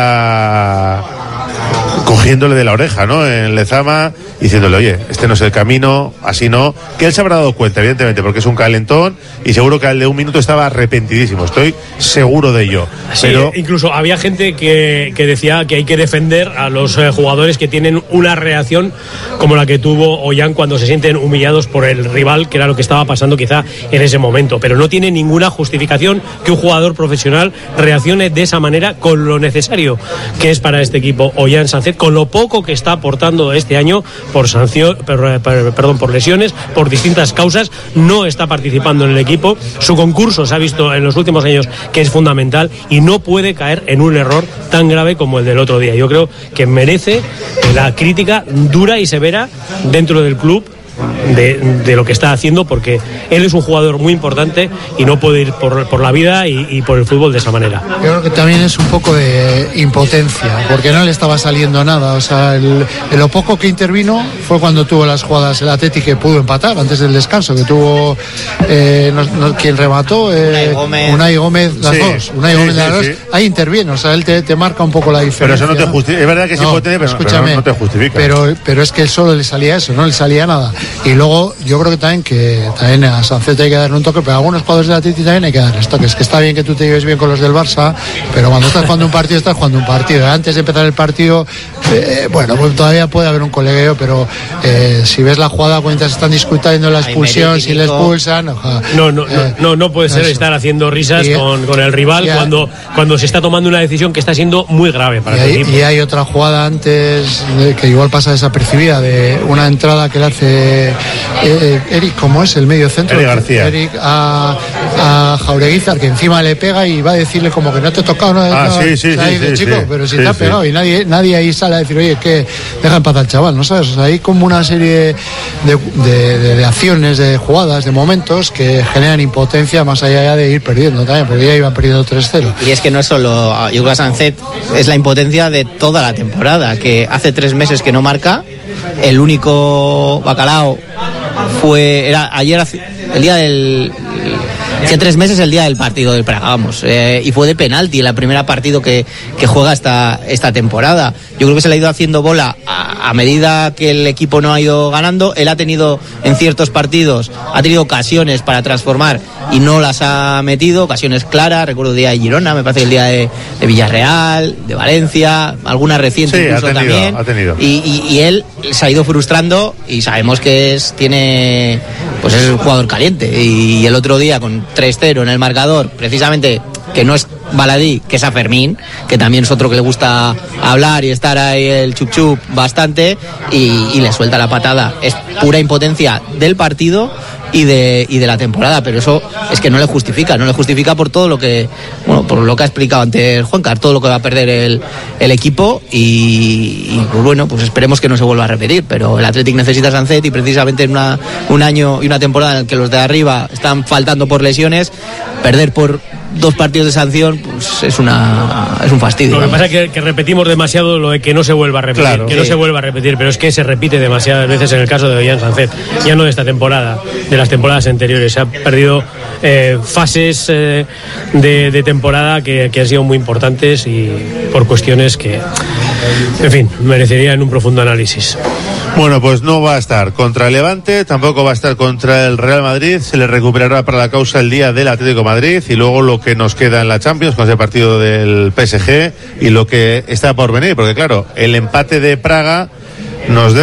siga cogiéndole de la oreja, ¿no? En Lezama, diciéndole, oye, este no es el camino, así no. Que él se habrá dado cuenta, evidentemente, porque es un calentón, y seguro que al de un minuto estaba arrepentidísimo, estoy seguro de ello. Sí, pero incluso había gente que decía que hay que defender a los jugadores que tienen una reacción como la que tuvo Ollán cuando se sienten humillados por el rival, que era lo que estaba pasando quizá en ese momento. Pero no tiene ninguna justificación que un jugador profesional reaccione de esa manera con lo necesario que es para este equipo Ollán Sánchez, con lo poco que está aportando este año por sanción, por lesiones, por distintas causas. No está participando en el equipo. Su concurso se ha visto en los últimos años que es fundamental y no puede caer en un error tan grave como el del otro día. Yo creo que merece la crítica dura y severa dentro del club de lo que está haciendo, porque él es un jugador muy importante y no puede ir por la vida y por el fútbol de esa manera. Yo creo que también es un poco de impotencia, porque no le estaba saliendo nada. O sea, lo poco que intervino fue cuando tuvo las jugadas el Atleti, que pudo empatar antes del descanso, que tuvo quien remató, Unai Gómez, las dos. Unai Gómez, las dos. Ahí interviene, o sea, él te marca un poco la diferencia. Pero eso no te justifica. Es verdad que sí puede tener, pero escúchame, no te justifica. Pero es que él solo le salía eso, no le salía nada. Y luego yo creo que también a Sánchez hay que darle un toque, pero a algunos jugadores de la Atleti también hay que darles toques. Que está bien que tú te lleves bien con los del Barça, pero cuando estás jugando un partido, estás jugando un partido. Antes de empezar el partido, bueno, pues todavía puede haber un colegueo, pero si ves la jugada, cuentas están discutiendo la expulsión, si le expulsan. No puede ser estar haciendo risas con el rival cuando se está tomando una decisión que está siendo muy grave para el equipo. Y hay otra jugada antes que igual pasa desapercibida, de una entrada que le hace Eric, ¿cómo es? El medio centro. Eric García. Eric a Jaureguizar, que encima le pega y va a decirle como que no te he tocado. Sí, chico, pero si te ha pegado. Y nadie ahí sale a decir, oye, que deja en paz al chaval, ¿no sabes? O sea, hay como una serie de acciones, de jugadas, de momentos que generan impotencia, más allá ya de ir perdiendo también, porque ya iban perdiendo 3-0. Y es que no es solo Ugas Sánchez, es la impotencia de toda la temporada, que hace 3 meses que no marca. El único bacalao era ayer, el día del... Hace 3 meses el día del partido del Praga, vamos, y fue de penalti, la primera partido que juega esta temporada. Yo creo que se le ha ido haciendo bola a medida que el equipo no ha ido ganando. Él ha tenido en ciertos partidos, ha tenido ocasiones para transformar y no las ha metido, ocasiones claras. Recuerdo el día de Girona, me parece el día de Villarreal, de Valencia, alguna reciente incluso también. Ha tenido. Y él se ha ido frustrando y sabemos que es un jugador caliente. Y el otro día con 3-0 en el marcador, precisamente que no es baladí, que es a Fermín, que también es otro que le gusta hablar y estar ahí el chup chup bastante, y le suelta la patada. Es pura impotencia del partido y de la temporada, pero eso es que no le justifica por todo lo que, bueno, por lo que ha explicado antes Juancar, todo lo que va a perder el equipo, y pues bueno, pues esperemos que no se vuelva a repetir, pero el Athletic necesita a Sancet, y precisamente en un año y una temporada en el que los de arriba están faltando por lesiones, perder por 2 partidos de sanción, pues es un fastidio. Lo que pasa es que repetimos demasiado lo de que no se vuelva a repetir, claro, no se vuelva a repetir, pero es que se repite demasiadas veces en el caso de Ollán Sancet, ya no de esta temporada, de las temporadas anteriores. Se ha perdido fases de temporada que han sido muy importantes, y por cuestiones que, en fin, merecerían un profundo análisis. Bueno, pues no va a estar contra el Levante, tampoco va a estar contra el Real Madrid, se le recuperará para la causa el día del Atlético de Madrid, y luego lo que nos queda en la Champions con ese partido del PSG y lo que está por venir, porque claro, el empate de Praga nos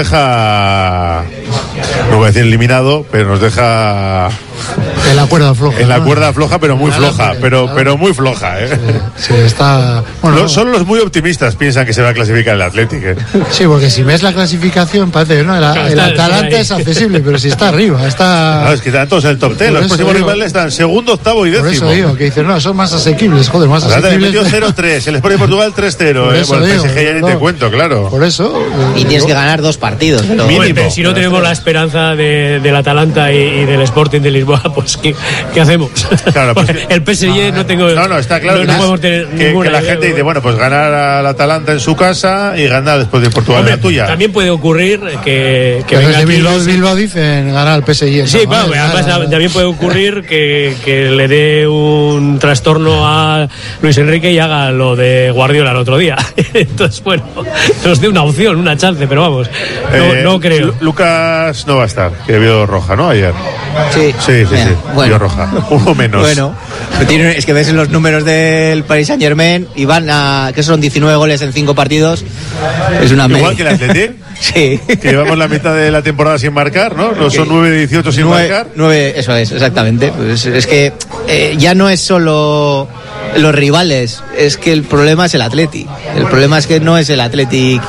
deja, no voy a decir eliminado, pero nos deja en la cuerda floja. En la cuerda floja, pero muy floja, pero muy floja, ¿eh? Sí, está. Bueno, son los muy optimistas piensan que se va a clasificar el Atlético. Sí, porque si ves la clasificación parece que no, el Atalanta es accesible, pero si está arriba, está. No, es que están todos en el top 10. Los próximos rivales están segundo, octavo y décimo. Por eso digo que dicen, no, son más asequibles, joder, más asequibles. Le metió 0-3, el Sporting de Portugal 3-0, Bueno, el PSG ya ni te cuento, claro. Por eso. Y tienes que ganar 2 partidos. Pero mínimo, si no tenemos la esperanza del Atalanta y del Sporting de Lisboa, pues ¿qué hacemos? Claro, pues, el PSG no tengo. No, está claro no podemos tener ninguna. Que la gente dice, bueno, pues ganar al Atalanta en su casa y ganar después de Portugal en la tuya. También puede ocurrir que venga Bilbao dicen ganar al PSG. Sí, claro, además también puede ocurrir que le dé un trastorno a Luis Enrique y haga lo de Guardiola el otro día. Entonces, bueno, nos dé una opción, una chance, pero vamos, no creo. Lucas no va a estar, que vio roja, ¿no? Ayer. Sí. Bueno. Vio roja. Uno menos. Bueno, es que ves en los números del Paris Saint-Germain y van a, que son 19 goles en 5 partidos. Es una igual que el Athletic. Sí. Que llevamos la mitad de la temporada sin marcar, ¿no? No son 9-18 sin marcar. 9, eso es, exactamente. Pues es que ya no es solo los rivales, es que el problema es el Athletic. El problema es que no es el Athletic.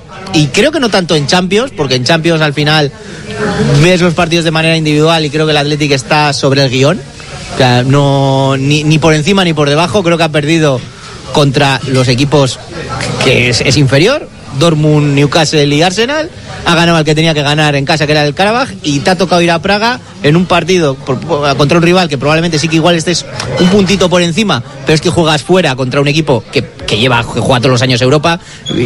Y creo que no tanto en Champions, porque en Champions al final ves los partidos de manera individual y creo que el Athletic está sobre el guión. O sea, no, ni por encima ni por debajo. Creo que ha perdido contra los equipos que es inferior, Dortmund, Newcastle y Arsenal. Ha ganado al que tenía que ganar en casa, que era el Karabaj, y te ha tocado ir a Praga en un partido contra un rival que probablemente sí que igual estés un puntito por encima, pero es que juegas fuera contra un equipo que juega todos los años Europa,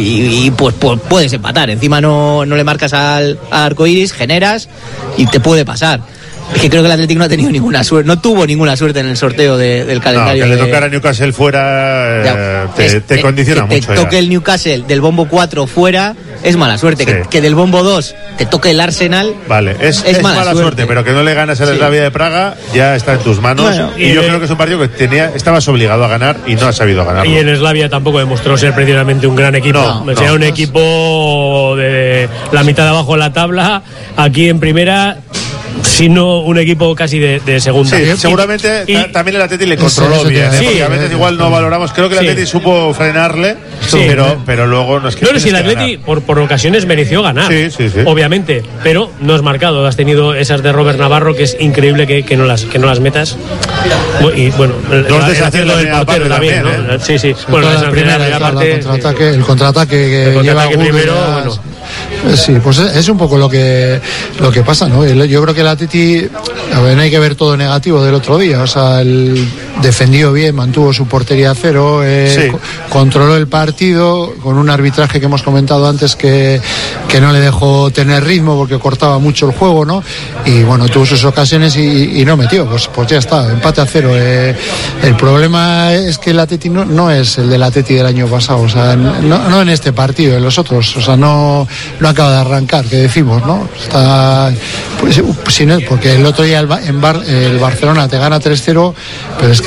y pues puedes empatar. Encima no le marcas al arcoiris, generas y te puede pasar. Es que creo que el Atlético no ha tenido ninguna suerte, no tuvo ninguna suerte en el sorteo del calendario. Que le tocara a Newcastle fuera te condiciona mucho. Que toque el Newcastle del bombo 4 fuera es mala suerte. Sí. Que del bombo 2 te toque el Arsenal. Vale, es mala suerte, pero que no le ganes al Slavia de Praga ya está en tus manos. Bueno, y yo creo que es un partido que estabas obligado a ganar y no has sabido ganarlo. Y el Slavia tampoco demostró ser precisamente un gran equipo. Era un equipo de la mitad de abajo de la tabla, aquí en primera, sino un equipo casi de segunda. Sí, seguramente también el Atleti le controló bien, porque a veces igual no valoramos. Creo que el Atleti supo frenarle, pero luego no es que. No, si el Atleti por ocasiones mereció ganar, obviamente, pero no es marcado. Has tenido esas de Robert Navarro, que es increíble que no las metas. Y bueno, deshacerlo del portero también, ¿no? Sí. Bueno, la primera parte, el contraataque que lleva primero, bueno. Sí, pues es un poco lo que pasa, ¿no? Yo creo que el Atleti, no hay que ver todo negativo del otro día. O sea, él defendió bien, mantuvo su portería a cero, controló el partido con un arbitraje que hemos comentado antes que no le dejó tener ritmo porque cortaba mucho el juego, ¿no? Y bueno, tuvo sus ocasiones y no metió, pues ya está, empate a cero. El problema es que el Atleti no es el del Atleti del año pasado, o sea, no en este partido, en los otros, o sea, no acaba de arrancar, que decimos, ¿no? Está, pues, porque el otro día el Barcelona te gana 3-0, pero es que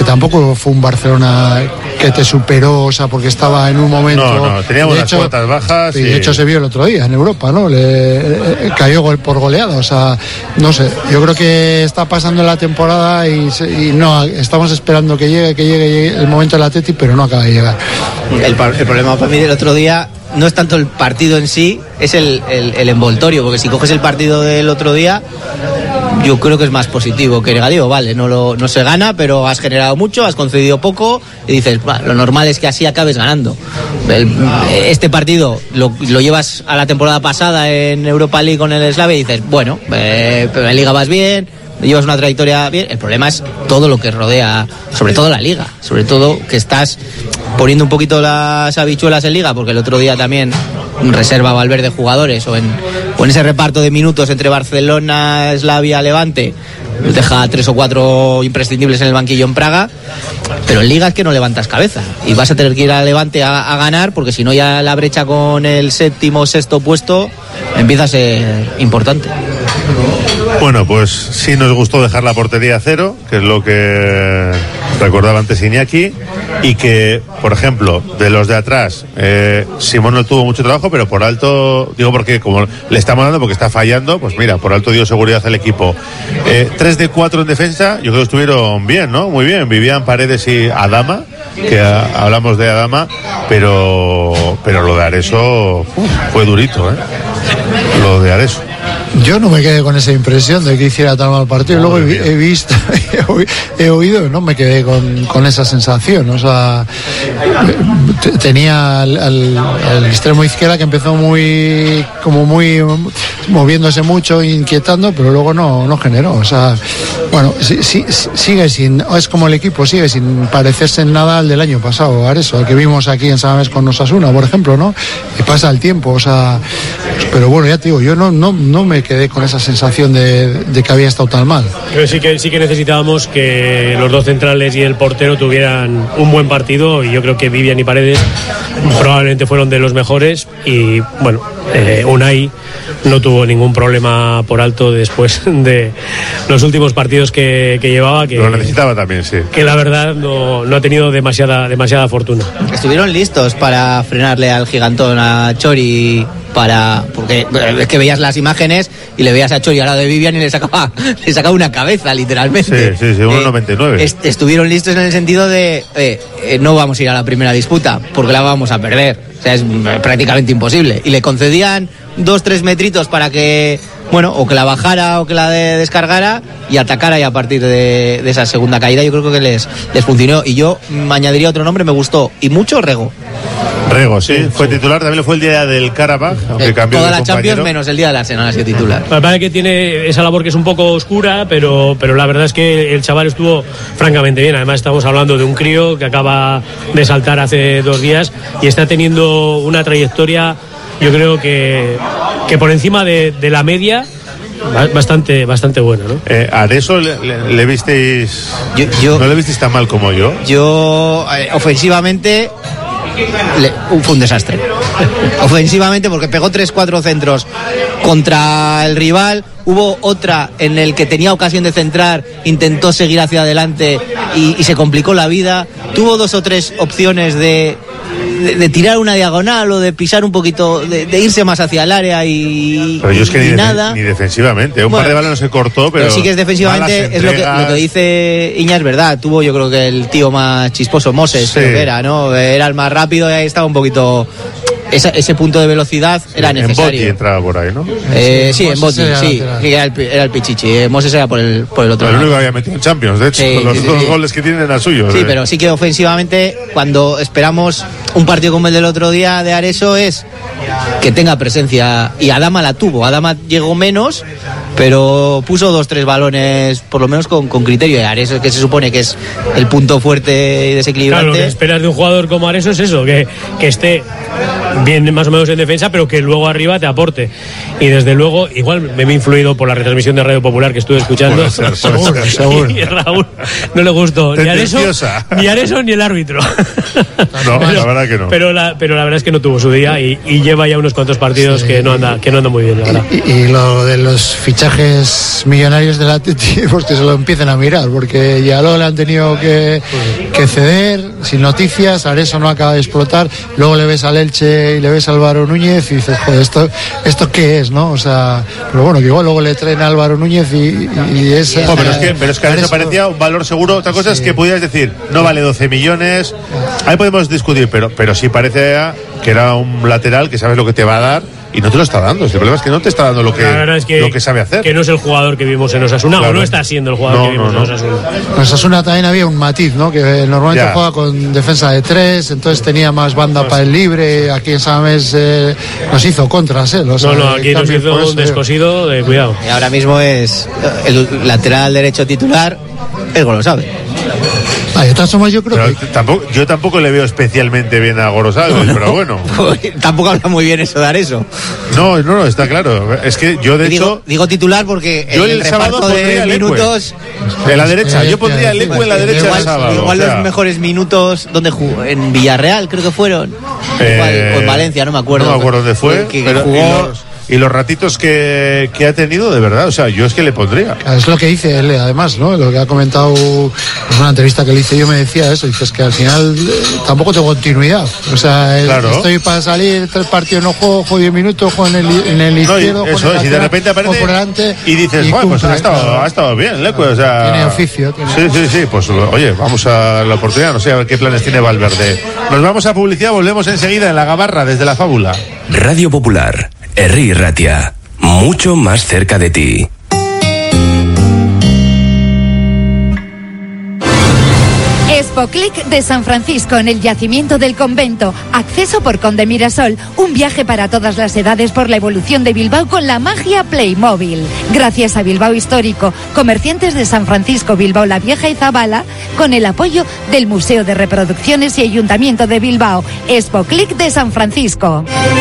tampoco fue un Barcelona que te superó, o sea, porque estaba en un momento... No, teníamos las cuotas bajas. Y de hecho se vio el otro día en Europa, ¿no? Le cayó por goleada, o sea, no sé, yo creo que está pasando la temporada y no, estamos esperando que llegue el momento del Atleti, pero no acaba de llegar. El problema para mí del otro día no es tanto el partido en sí, es el envoltorio, porque si coges el partido del otro día, yo creo que es más positivo que negativo. Vale, no se gana, pero has generado mucho, has concedido poco y dices, lo normal es que así acabes ganando. Este partido lo llevas a la temporada pasada en Europa League con el Slavia y dices, bueno, pero en Liga vas bien, llevas una trayectoria bien. El problema es todo lo que rodea, sobre todo la Liga, sobre todo que estás poniendo un poquito las habichuelas en Liga, porque el otro día también reserva Valverde jugadores o en ese reparto de minutos entre Barcelona, Slavia, Levante, deja 3 o 4 imprescindibles en el banquillo en Praga, pero en Liga es que no levantas cabeza y vas a tener que ir a Levante a ganar, porque si no ya la brecha con el 7º o 6º puesto empieza a ser importante. Bueno, pues sí nos gustó dejar la portería a 0, que es lo que recordaba antes Iñaki, y que, por ejemplo, de los de atrás, Simón no tuvo mucho trabajo, pero por alto, digo porque como le estamos dando porque está fallando, pues mira, por alto dio seguridad al equipo. 3 de 4 en defensa, yo creo que estuvieron bien, ¿no? Muy bien, Vivian, Paredes y Adama, que hablamos de Adama, pero lo de Areso fue durito, lo de Areso. Yo no me quedé con esa impresión de que hiciera tan mal partido. Luego he visto, he oído, no me quedé con esa sensación. O sea, tenía al extremo izquierda que empezó muy moviéndose mucho, inquietando, pero luego no generó. O sea, bueno, sigue sin, es como el equipo sigue sin parecerse en nada al del año pasado, Areso, el que vimos aquí en San Mamés con Osasuna, por ejemplo, ¿no? Y pasa el tiempo, o sea, pero bueno, ya te digo, yo no me quedé con esa sensación de que había estado tan mal. Pero sí que necesitábamos que los dos centrales y el portero tuvieran un buen partido, y yo creo que Vivian y Paredes probablemente fueron de los mejores, y bueno, Unai no tuvo ningún problema por alto después de los últimos partidos que llevaba, que lo necesitaba también, sí, que la verdad no ha tenido demasiada fortuna. Estuvieron listos para frenarle al gigantón, a Chori, porque es que veías las imágenes y le veías a Chori al lado de Vivian y le sacaba una cabeza, literalmente. Sí, 1,99. Estuvieron listos en el sentido de no vamos a ir a la primera disputa porque la vamos a perder, o sea, es prácticamente imposible, y le concedían 2-3 metritos para que, bueno, o que la bajara o que la descargara y atacara, y a partir de esa segunda caída yo creo que les funcionó. Y yo añadiría otro nombre, me gustó y mucho, Rego, sí, fue titular, también lo fue el día del Karabaj, aunque cambió toda de la Champions menos el día del Arsenal ha sido titular. Me parece que tiene esa labor que es un poco oscura, pero la verdad es que el chaval estuvo francamente bien. Además estamos hablando de un crío que acaba de saltar hace 2 días y está teniendo una trayectoria, yo creo que por encima de la media, bastante buena, ¿no? ¿Areso le visteis? ¿No le visteis tan mal como yo? Yo ofensivamente fue un desastre. Ofensivamente, porque pegó 3-4 centros contra el rival. Hubo otra en el que tenía ocasión de centrar, intentó seguir hacia adelante y se complicó la vida. Tuvo 2 o 3 opciones de tirar una diagonal o de pisar un poquito, de irse más hacia el área pero yo es que nada. Ni defensivamente. Un par de balones se cortó, pero sí que es defensivamente, es lo que dice Iña, es verdad. Tuvo, yo creo que el tío más chisposo, Moses, creo que era, ¿no? Era el más rápido y ahí estaba un poquito. Ese punto de velocidad era necesario. En Botti entraba por ahí, ¿no? Sí, en Botti, sí, era el Pichichi. Moses era por el otro lado. El único que había metido en Champions, de hecho, los 2 goles que tienen eran suyos. Sí, pero sí que ofensivamente, cuando esperamos un partido como el del otro día de Areso, es que tenga presencia, y Adama la tuvo. Adama llegó menos, pero puso 2-3 balones, por lo menos con criterio. Y Areso, que se supone que es el punto fuerte y desequilibrante. Claro, lo que esperas de un jugador como Areso es eso, que esté bien más o menos en defensa, pero que luego arriba te aporte. Y desde luego, igual me he influido por la retransmisión de Radio Popular que estuve escuchando. Seguro. Y Raúl no le gustó ni Areso ni el árbitro. No, la verdad verdad que no. Pero la verdad es que no tuvo su día y lleva ya unos cuantos partidos que no anda muy bien, la verdad. Y lo de los fichajes millonarios del Atleti, pues que se lo empiecen a mirar, porque ya lo le han tenido que ceder, sin noticias, Areso no acaba de explotar, luego le ves al Elche y le ves a Álvaro Núñez y dices, joder, ¿esto qué es, no? O sea, pero bueno, que igual luego le traen a Álvaro Núñez y es... pero es que Areso parecía un valor seguro. Otra cosa es que pudieras decir, no vale 12 millones, ahí podemos discutir, pero sí parece que era un lateral que sabes lo que te va a dar y no te lo está dando. El problema es que no te está dando lo que sabe hacer. Que no es el jugador que vimos en Osasuna, claro. O no está siendo el jugador que vimos en Osasuna. En Osasuna también había un matiz, ¿no? Que normalmente juega con defensa de 3, entonces tenía más banda para el libre. Aquí en Samamés nos hizo contras, ¿eh? Aquí nos hizo un descosido de cuidado. Y ahora mismo es el lateral derecho titular, el Golosabe. De todas formas, yo creo yo tampoco le veo especialmente bien a Gorosabel, pero bueno. Tampoco habla muy bien eso de Areso. No, está claro. Es que yo digo titular porque yo el reparto de minutos en la derecha, yo pondría el Leque en la derecha el sábado. Igual los mejores minutos donde jugó, en Villarreal creo que fueron. O en Valencia, no me acuerdo. No me acuerdo dónde fue, pero jugó. Y los ratitos que ha tenido, de verdad, o sea, yo es que le pondría. Es lo que dice él, además, ¿no? Lo que ha comentado en una entrevista que le hice yo, me decía eso. Dices que al final tampoco tengo continuidad. O sea, estoy para salir 3 partidos, no juego 10 minutos, juego en el izquierdo. Eso es, y de repente aparece por delante y dices, bueno, pues ha estado bien, Leque, o sea... Tiene oficio. Sí, pues oye, vamos a la oportunidad, no sé a ver qué planes tiene Valverde. Nos vamos a publicidad, volvemos enseguida en La Gabarra, desde La Fábula. Radio Popular. Herri Ratia, mucho más cerca de ti. Expoclic de San Francisco, en el yacimiento del convento. Acceso por Conde Mirasol. Un viaje para todas las edades por la evolución de Bilbao con la magia Playmobil. Gracias a Bilbao Histórico, comerciantes de San Francisco, Bilbao la Vieja y Zabala, con el apoyo del Museo de Reproducciones y Ayuntamiento de Bilbao. Expoclic de San Francisco.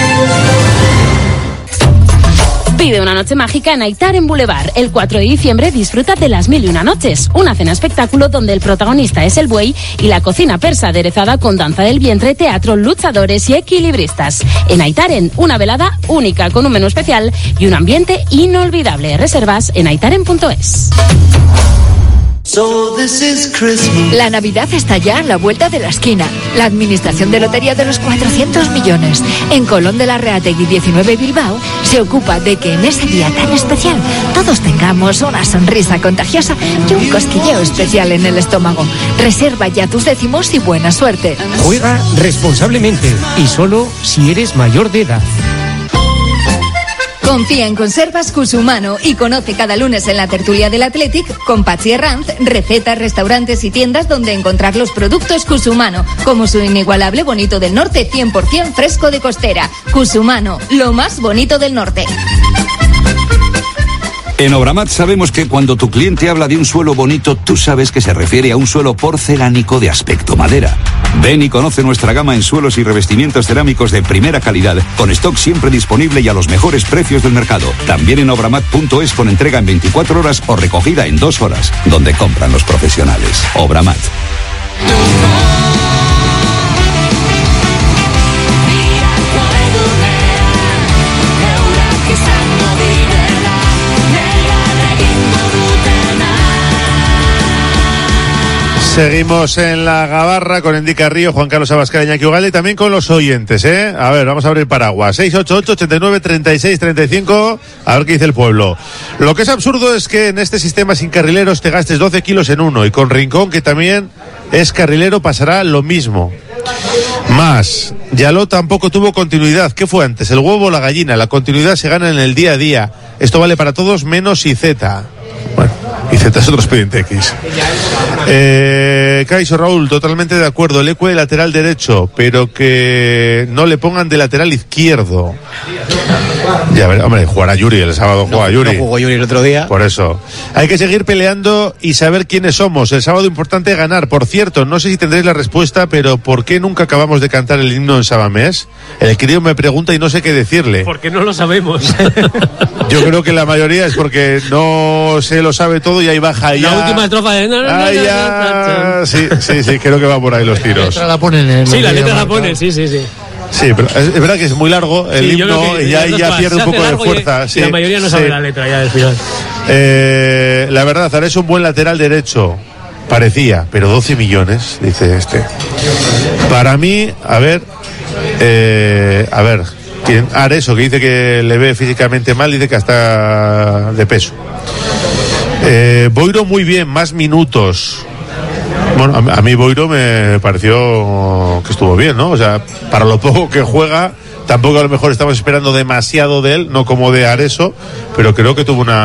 Vive una noche mágica en Aitaren Boulevard. El 4 de diciembre disfruta de las 1001 noches, una cena espectáculo donde el protagonista es el buey y la cocina persa aderezada con danza del vientre, teatro, luchadores y equilibristas. En Aitaren, una velada única con un menú especial y un ambiente inolvidable. Reservas en aitaren.es. La Navidad está ya a la vuelta de la esquina. La Administración de Lotería de los 400 millones en Colón de la Reategui 19 Bilbao se ocupa de que en ese día tan especial todos tengamos una sonrisa contagiosa y un cosquilleo especial en el estómago. Reserva ya tus décimos y buena suerte. Juega responsablemente y solo si eres mayor de edad. Confía en Conservas Cusumano y conoce cada lunes en la tertulia del Athletic con Patxi Herranz recetas, restaurantes y tiendas donde encontrar los productos Cusumano, como su inigualable bonito del norte 100% fresco de costera. Cusumano, lo más bonito del norte. En Obramat sabemos que cuando tu cliente habla de un suelo bonito, tú sabes que se refiere a un suelo porcelánico de aspecto madera. Ven y conoce nuestra gama en suelos y revestimientos cerámicos de primera calidad, con stock siempre disponible y a los mejores precios del mercado. También en obramat.es con entrega en 24 horas o recogida en 2 horas, donde compran los profesionales. Obramat. Seguimos en La Gabarra con Endy Carrillo, Juan Carlos Abascal, Iñaki Ugalde y también con los oyentes, ¿eh? A ver, vamos a abrir paraguas. 688-89-36-35, a ver qué dice el pueblo. Lo que es absurdo es que en este sistema sin carrileros te gastes 12 kilos en uno, y con Rincón, que también es carrilero, pasará lo mismo. Más, Yaló tampoco tuvo continuidad. ¿Qué fue antes, el huevo o la gallina? La continuidad se gana en el día a día. Esto vale para todos menos IZ. Bueno, IZ es otro expediente X. Caiso Raúl, totalmente de acuerdo. El Leque de lateral derecho, pero que no le pongan de lateral izquierdo. Ya ver, hombre, jugará Yuri, el sábado juega Yuri. No jugó Yuri el otro día. Por eso. Hay que seguir peleando y saber quiénes somos. El sábado importante ganar. Por cierto, no sé si tendréis la respuesta, pero ¿por qué nunca acabamos de cantar el himno en Sabamés? El crío me pregunta y no sé qué decirle. Porque no lo sabemos. Yo creo que la mayoría es porque no se lo sabe todo y ahí baja ya. La última estrofa de... Sí, creo que va por ahí los tiros. La ponen en sí, la letra la pone, sí. Sí, pero es verdad que es muy largo el himno y ya pierde un poco de fuerza. Y la mayoría no sabe la letra ya del final. La verdad, ahora es un buen lateral derecho. Parecía, pero 12 millones, dice este. Para mí, a ver, Areso, que dice que le ve físicamente mal, dice que hasta de peso. Boiro muy bien, más minutos. Bueno, a mí Boiro me pareció que estuvo bien, ¿no? O sea, para lo poco que juega, tampoco a lo mejor estamos esperando demasiado de él, no como de Areso, pero creo que tuvo un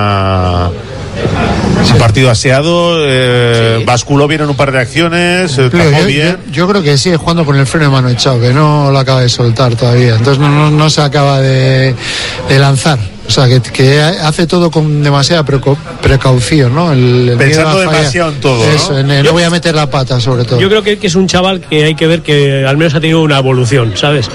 partido aseado, basculó bien en un par de acciones, tapó bien. Yo creo que sigue jugando con el freno de mano echado, que no lo acaba de soltar todavía, entonces no se acaba de lanzar. O sea, que hace todo con demasiada precaución, ¿no? Pensando demasiado en todo, eso, ¿no? No voy a meter la pata, sobre todo. Yo creo que es un chaval que hay que ver que al menos ha tenido una evolución, ¿sabes?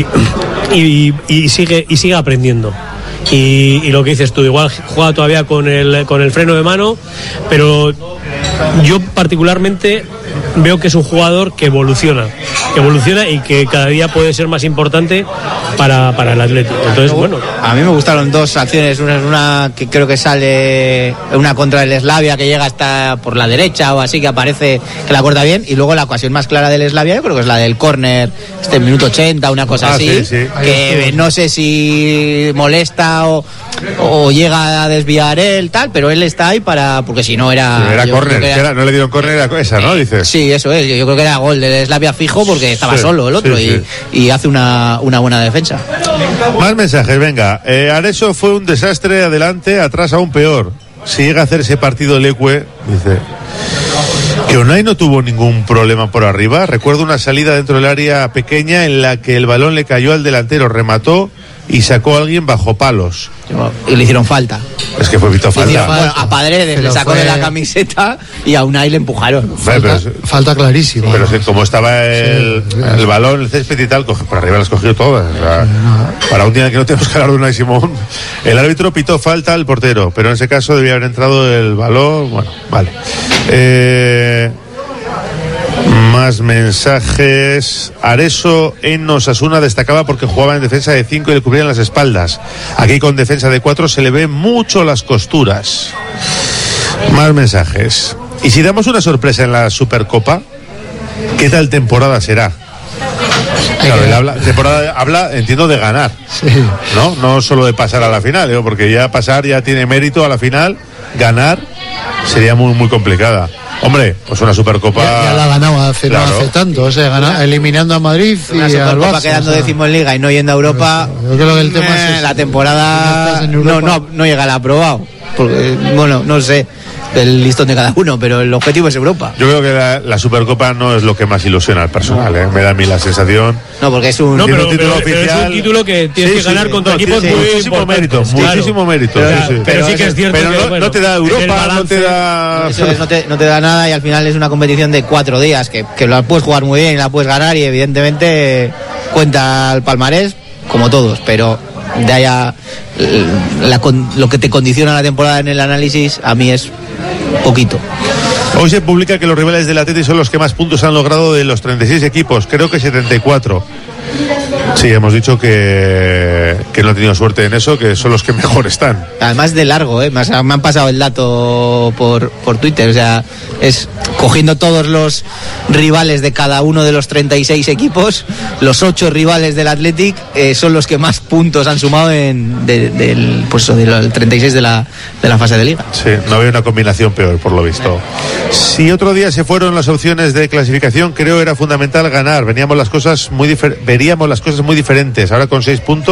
Y sigue aprendiendo. Y lo que dices tú, igual juega todavía con el freno de mano, pero yo particularmente veo que es un jugador que evoluciona y que cada día puede ser más importante para el Atlético. Entonces, bueno. A mí me gustaron dos acciones, una que creo que sale, una contra el Slavia que llega hasta por la derecha o así, que aparece, que la corta bien, y luego la ocasión más clara del Slavia yo creo que es la del córner, minuto 80, una cosa así, sí. Que no sé si molesta o llega a desviar él, tal, pero él está ahí porque si no era córner, no le dieron córner, era esa, ¿no? Dices. Sí, eso es, yo creo que era gol del Slavia fijo porque estaba solo el otro y hace una buena defensa. Más mensajes, venga. Areso fue un desastre, adelante, atrás aún peor. Si llega a hacer ese partido Leque, dice que Unai no tuvo ningún problema por arriba. Recuerdo una salida dentro del área pequeña en la que el balón le cayó al delantero, remató y sacó a alguien bajo palos. Y le hicieron falta. Es que fue visto falta. Bueno, a Paredes le sacó de la camiseta y a Unai le empujaron. Falta clarísima. Pero como estaba el balón, el césped y tal, por arriba las cogió todas. O sea, para un día que no tenemos que hablar de Unai Simón, el árbitro pitó falta al portero, pero en ese caso debía haber entrado el balón. Bueno, vale. Más mensajes. Areso en Osasuna destacaba porque jugaba en defensa de 5 y le cubrían las espaldas. Aquí con defensa de 4 se le ven mucho las costuras. Más mensajes. Y si damos una sorpresa en la Supercopa, ¿qué tal temporada será? Claro, habla, entiendo, de ganar. Sí. No solo de pasar a la final, porque ya pasar ya tiene mérito a la final. Ganar sería muy, muy complicada. Hombre, pues una Supercopa. Ya la ha ganado hace tanto, o sea, eliminando a Madrid y al Barça. Quedando décimo en Liga y no yendo a Europa. Yo creo que el tema es la temporada no llega al aprobado. Porque, bueno, no sé el listón de cada uno, pero el objetivo es Europa. Yo creo que la Supercopa no es lo que más ilusiona al personal, me da a mí la sensación. No, porque es un título oficial. Es un título que tienes que ganar contra equipos muchísimo mérito, muchísimo mérito. Pero sí que es cierto pero que no te da Europa, no te da. Eso es, no te da nada, y al final es una competición de 4 días que la puedes jugar muy bien y la puedes ganar, y evidentemente cuenta el palmarés como todos, pero de allá lo que te condiciona la temporada en el análisis a mí es poquito. Hoy se publica que los rivales del Atleti son los que más puntos han logrado de los 36 equipos, creo que 74. Sí, hemos dicho que no han tenido suerte en eso, que son los que mejor están. Además de largo, me han pasado el dato por Twitter, o sea, es cogiendo todos los rivales de cada uno de los 36 equipos, los 8 rivales del Athletic son los que más puntos han sumado del 36 de la fase de Liga. Sí, no había una combinación peor, por lo visto. Si otro día se fueron las opciones de clasificación, creo era fundamental ganar. Veríamos las cosas muy diferentes. Ahora con 6 puntos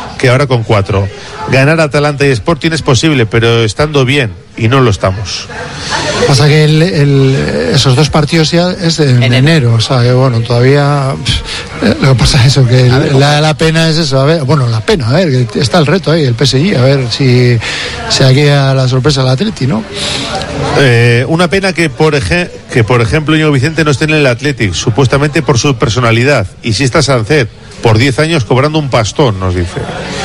que ahora con 4. Ganar Atalanta y Sporting es posible, pero estando bien, y no lo estamos. Pasa que esos dos partidos ya es en enero, o sea, que bueno, todavía lo que pasa es eso, que la pena es eso, a ver, bueno, la pena, a ver, que está el reto ahí, el PSG, a ver si aquí a la sorpresa del Atleti, ¿no? Una pena que por ejemplo Íñigo Vicente no esté en el Athletic, supuestamente por su personalidad, y si está Sancet, por 10 años cobrando un pastón, nos dice.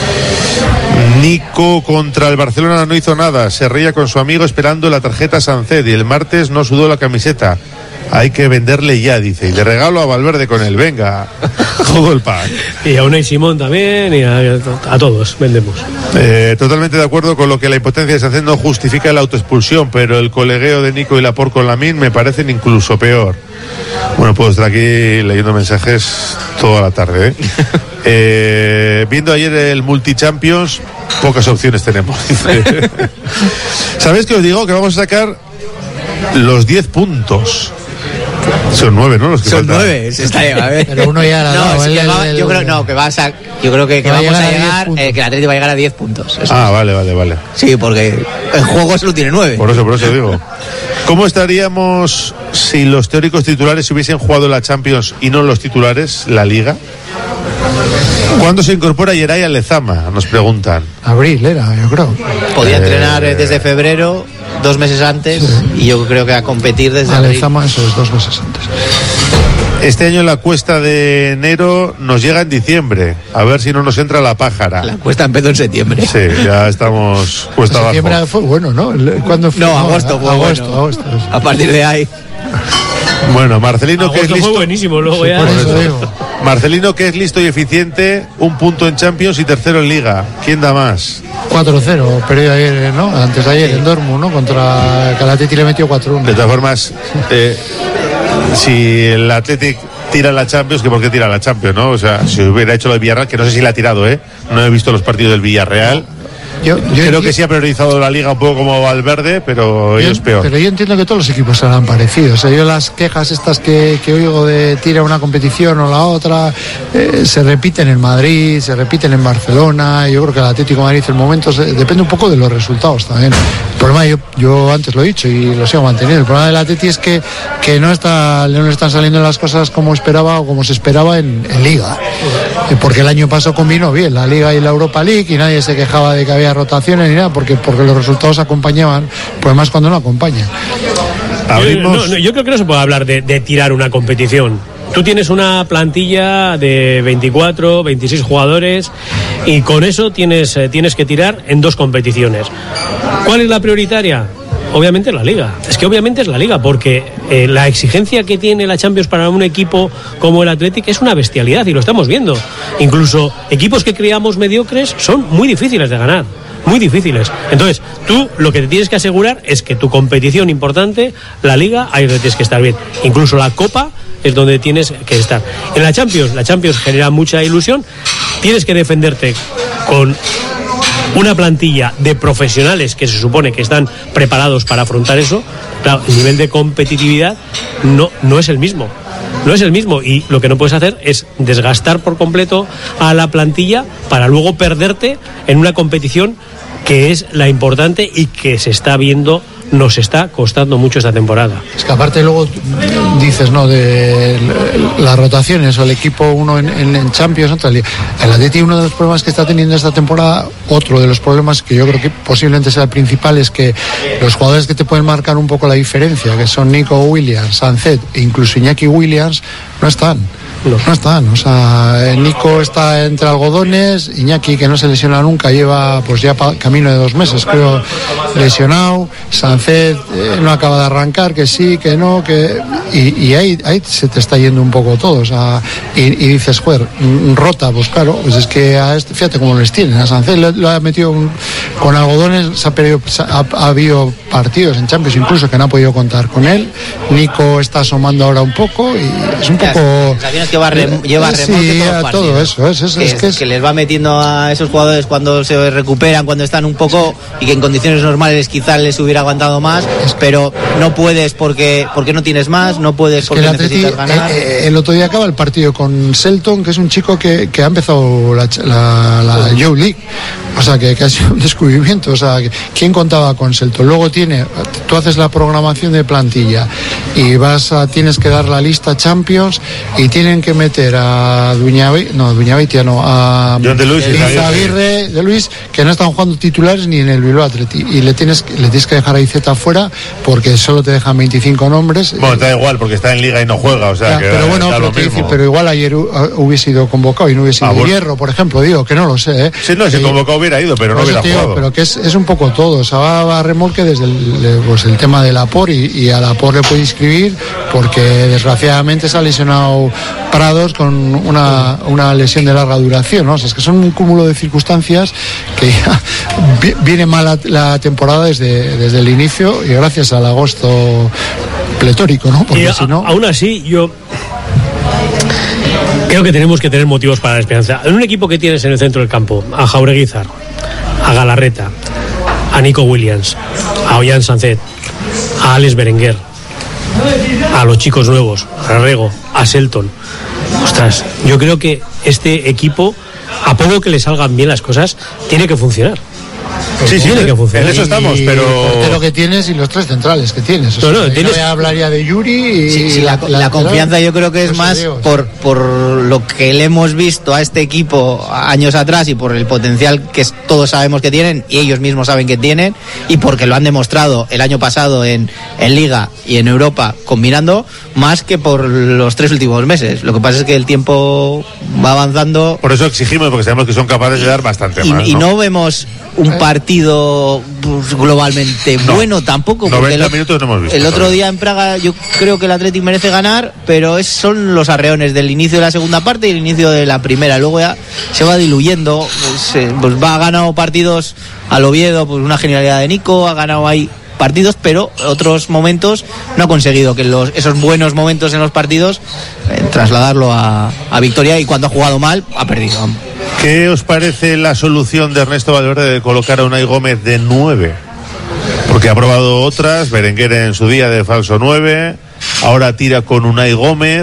Nico contra el Barcelona no hizo nada, se reía con su amigo esperando la tarjeta Sancet y el martes no sudó la camiseta. Hay que venderle ya, dice, y le regalo a Valverde con él, venga, todo el pack. Y a Unai Simón también, y a todos vendemos. Totalmente de acuerdo con lo que la impotencia de Sancet no justifica la autoexpulsión, pero el colegueo de Nico y Laporte con Lamine me parecen incluso peor. Bueno, puedo estar aquí leyendo mensajes toda la tarde, viendo ayer el Multichampions, pocas opciones tenemos. ¿Sabéis qué os digo? Que vamos a sacar los 10 puntos. Son 9, ¿no? Los que son faltan. 9, se está a ver. Pero uno ya yo creo que vamos a llegar, que el Atlético va a llegar a 10 puntos. Eso Vale. Sí, porque el juego solo tiene 9. Por eso digo. ¿Cómo estaríamos si los teóricos titulares hubiesen jugado la Champions y no los titulares, la Liga? ¿Cuándo se incorpora Yeray al Lezama? Nos preguntan. Abril era, yo creo. Podía entrenar desde febrero, 2 meses antes, y yo creo que a competir desde abril. Lezama, eso es 2 meses antes. Este año la cuesta de enero nos llega en diciembre. A ver si no nos entra la pájara. La cuesta empezó en septiembre. Sí, ya estamos cuesta abajo. Septiembre fue bueno, ¿no? ¿Cuándo fue? No, agosto fue agosto. A partir de ahí. Bueno, Marcelino, que es listo. Fue buenísimo, luego ya. Marcelino, que es listo y eficiente, 1 punto en Champions y 3º en Liga. ¿Quién da más? 4-0, perdió ayer, ¿no? Antes de ayer en Dortmund, ¿no? Contra Atleti le metió 4-1. De todas formas, si el Athletic tira la Champions, que por qué tira la Champions, ¿no? O sea, si hubiera hecho lo de Villarreal, que no sé si la ha tirado, no he visto los partidos del Villarreal. Yo creo que sí ha priorizado la Liga un poco como Valverde, pero ellos peor. Pero yo entiendo que todos los equipos serán parecidos. O sea, yo las quejas estas que oigo de tira una competición o la otra, se repiten en Madrid, se repiten en Barcelona. Yo creo que el Atlético de Madrid en momentos depende un poco de los resultados también. El problema, yo antes lo he dicho y lo sigo manteniendo, el problema del Atleti es que no le están saliendo las cosas como esperaba o como se esperaba en Liga. Porque el año pasado combinó bien la Liga y la Europa League y nadie se quejaba de que había rotaciones ni nada, porque los resultados acompañaban, pues más cuando no acompañan. Yo creo que no se puede hablar de tirar una competición. Tú tienes una plantilla de 24, 26 jugadores y con eso tienes que tirar en 2 competiciones. ¿Cuál es la prioritaria? Obviamente la Liga. Es que obviamente es la Liga, porque la exigencia que tiene la Champions para un equipo como el Athletic es una bestialidad y lo estamos viendo. Incluso equipos que creíamos mediocres son muy difíciles de ganar. Muy difíciles. Entonces, tú lo que te tienes que asegurar es que tu competición importante, la Liga, ahí donde tienes que estar bien. Incluso la Copa es donde tienes que estar. En la Champions genera mucha ilusión. Tienes que defenderte con una plantilla de profesionales que se supone que están preparados para afrontar eso. Claro, el nivel de competitividad no es el mismo. No es el mismo, y lo que no puedes hacer es desgastar por completo a la plantilla para luego perderte en una competición que es la importante y que se está viendo, nos está costando mucho esta temporada. Es que aparte luego dices, ¿no?, de las rotaciones o el equipo uno en Champions, otra liga. El Atleti, uno de los problemas que está teniendo esta temporada, otro de los problemas que yo creo que posiblemente sea el principal, es que los jugadores que te pueden marcar un poco la diferencia, que son Nico Williams, Sancet e incluso Iñaki Williams, no están. No están, o sea, Nico está entre algodones, Iñaki, que no se lesiona nunca, lleva pues ya camino de 2 meses, creo, lesionado, Sancet no acaba de arrancar, que sí, que no, y ahí se te está yendo un poco todo, o sea, y dices, joder, rota, pues claro, pues es que fíjate cómo les tienen, a Sancet lo ha metido con algodones, ha habido partidos en Champions incluso que no ha podido contar con él, Nico está asomando ahora un poco y es un poco... Lleva remonte sí, a todo eso. Que les va metiendo a esos jugadores cuando se recuperan, cuando están un poco, y que en condiciones normales quizás les hubiera aguantado demostrado más, pero no puedes porque no tienes más, no puedes porque necesitas ganar. El otro día acaba el partido con Selton, que es un chico que ha empezado la Youth League, o sea que ha sido un descubrimiento. O sea, ¿quién contaba con Selton? Luego tú haces la programación de plantilla y tienes que dar la lista Champions y tienen que meter a a John de Luis y Aguirre de Luis, que no están jugando titulares ni en el Bilbao Athletic, y le tienes que dejar a Iceta fuera porque solo te dejan 25 nombres. Bueno, te da igual porque está en Liga y no juega, o sea, pero bueno, pero igual ayer hubiese ido convocado y no hubiese ido. Hierro, por ejemplo, digo que no lo sé, ¿eh? Sí, no, si convocado hubiera ido, pero no hubiera jugado. Pero que es un poco todo, o sea, va a remolque desde el tema del Apor, y al Apor le puede inscribir porque desgraciadamente se ha lesionado Prados con una lesión de larga duración, ¿no? O sea, es que son un cúmulo de circunstancias que ya viene mal la temporada desde el inicio, y gracias al agosto pletórico, ¿no? Porque si no... Aún así, yo creo que tenemos que tener motivos para la esperanza. En un equipo que tienes en el centro del campo a Jaureguizar, a Galarreta, a Nico Williams, a Ollán Sancet, a Alex Berenguer, a los chicos nuevos, a Rego, a Selton. Ostras, yo creo que este equipo, a poco que le salgan bien las cosas, tiene que funcionar. Sí, tiene que funcionar. En eso estamos, pero... El portero que tienes y los tres centrales que tienes. O sea, yo hablaría de Yuri y... La confianza yo creo que es más por lo que le hemos visto a este equipo años atrás y por el potencial que todos sabemos que tienen y ellos mismos saben que tienen, y porque lo han demostrado el año pasado en Liga y en Europa combinando, más que por los 3 últimos meses. Lo que pasa es que el tiempo va avanzando. Por eso exigimos, porque sabemos que son capaces de dar bastante más. Y no vemos un partido globalmente bueno tampoco, porque 90 minutos no hemos visto. El otro día en Praga yo creo que el Athletic merece ganar, pero son los arreones del inicio de la segunda parte y el inicio de la primera. Luego ya se va diluyendo, pues ha ganado partidos al Oviedo, pues una genialidad de Nico, ha ganado ahí partidos, pero otros momentos no ha conseguido que esos buenos momentos en los partidos trasladarlo a victoria, y cuando ha jugado mal ha perdido. ¿Qué os parece la solución de Ernesto Valverde de colocar a Unai Gómez de 9? Porque ha probado otras, Berenguer en su día de falso 9, ahora tira con Unai Gómez.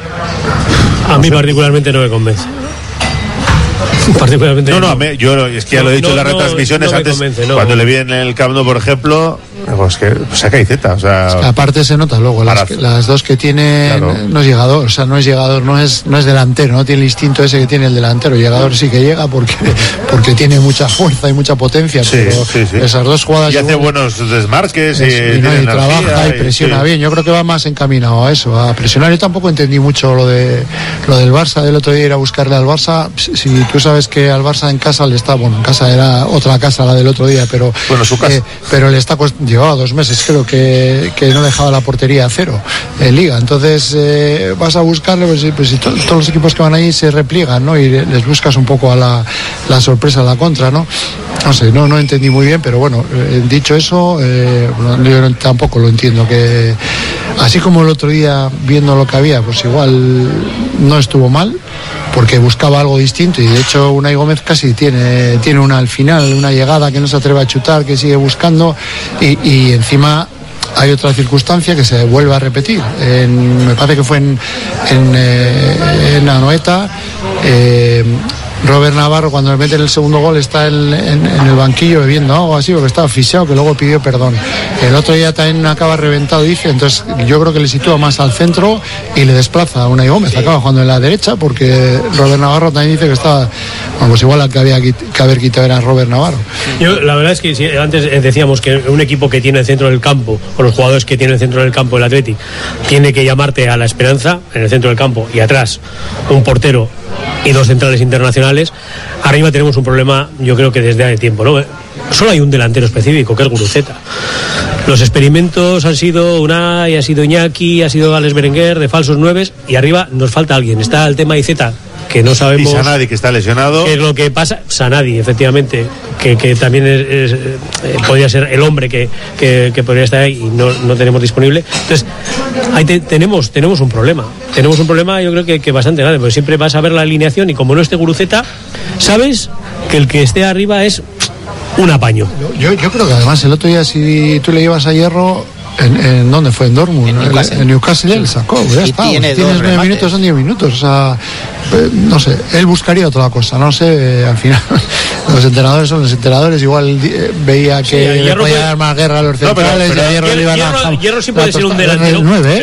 A mí particularmente no me convence. Particularmente yo es que ya lo he dicho en las retransmisiones antes, cuando le vi en el Camp Nou, por ejemplo, pues que saca Iceta, o sea, es que aparte se nota luego las dos que tiene, claro. No es llegador, o sea, no es llegador, no es delantero, no tiene el instinto ese que tiene el delantero. Llegador sí que llega porque tiene mucha fuerza y mucha potencia, pero esas dos jugadas y hace buenos desmarques y trabaja y presiona bien. Yo creo que va más encaminado a eso, a presionar. Yo tampoco entendí mucho lo del Barça del otro día, ir a buscarle al Barça. Si tú sabes que al Barça en casa le está, en casa era otra casa la del otro día, pero su casa. Pero le está llevaba 2 meses creo que no dejaba la portería a 0 en Liga. Entonces vas a buscarle, pues si todos los equipos que van ahí se repliegan, ¿no? Y les buscas un poco a la sorpresa, a la contra, ¿no? No sé, no entendí muy bien, pero bueno, dicho eso, yo tampoco lo entiendo, que así como el otro día viendo lo que había, pues igual no estuvo mal, porque buscaba algo distinto, y de hecho Unai Gómez casi tiene una al final, una llegada que no se atreve a chutar, que sigue buscando, y encima hay otra circunstancia que se vuelve a repetir. Me parece que fue en Anoeta. Robert Navarro, cuando le meten el segundo gol, está en el banquillo bebiendo algo así, porque estaba asfixiado, que luego pidió perdón. El otro día también acaba reventado, dice. Entonces yo creo que le sitúa más al centro y le desplaza a Unai Gómez. Acaba jugando en la derecha, porque Robert Navarro también dice que estaba, pues igual la que había que haber quitado era Robert Navarro. Yo, la verdad es que si antes decíamos que un equipo que tiene el centro del campo, o los jugadores que tienen el centro del campo, el Athletic, tiene que llamarte a la esperanza en el centro del campo, y atrás un portero y 2 centrales internacionales. Arriba tenemos un problema, yo creo que desde hace tiempo, ¿no? Solo hay un delantero específico, que es Guruceta. Los experimentos han sido Unai, ha sido Iñaki, ha sido Alex Berenguer, de falsos 9, y arriba nos falta alguien. Está el tema Iceta, que no sabemos. Y Sanadi, que está lesionado. ¿Qué es lo que pasa? Sanadi, efectivamente, que también podría ser el hombre que podría estar ahí, y no tenemos disponible. Entonces, ahí tenemos un problema. Tenemos un problema, yo creo que bastante grande, porque siempre vas a ver la alineación y como no esté Guruceta, sabes que el que esté arriba es un apaño. Yo creo que además el otro día, si tú le llevas a Hierro, ¿en dónde fue? En Dortmund, en Newcastle él sacó, ya está. Tienes 9 minutos, son 10 minutos, o sea, no sé, él buscaría otra cosa, no sé, al final los entrenadores son los entrenadores, igual veía que le podía dar más guerra a los centrales, Hierro sí puede ser un delantero,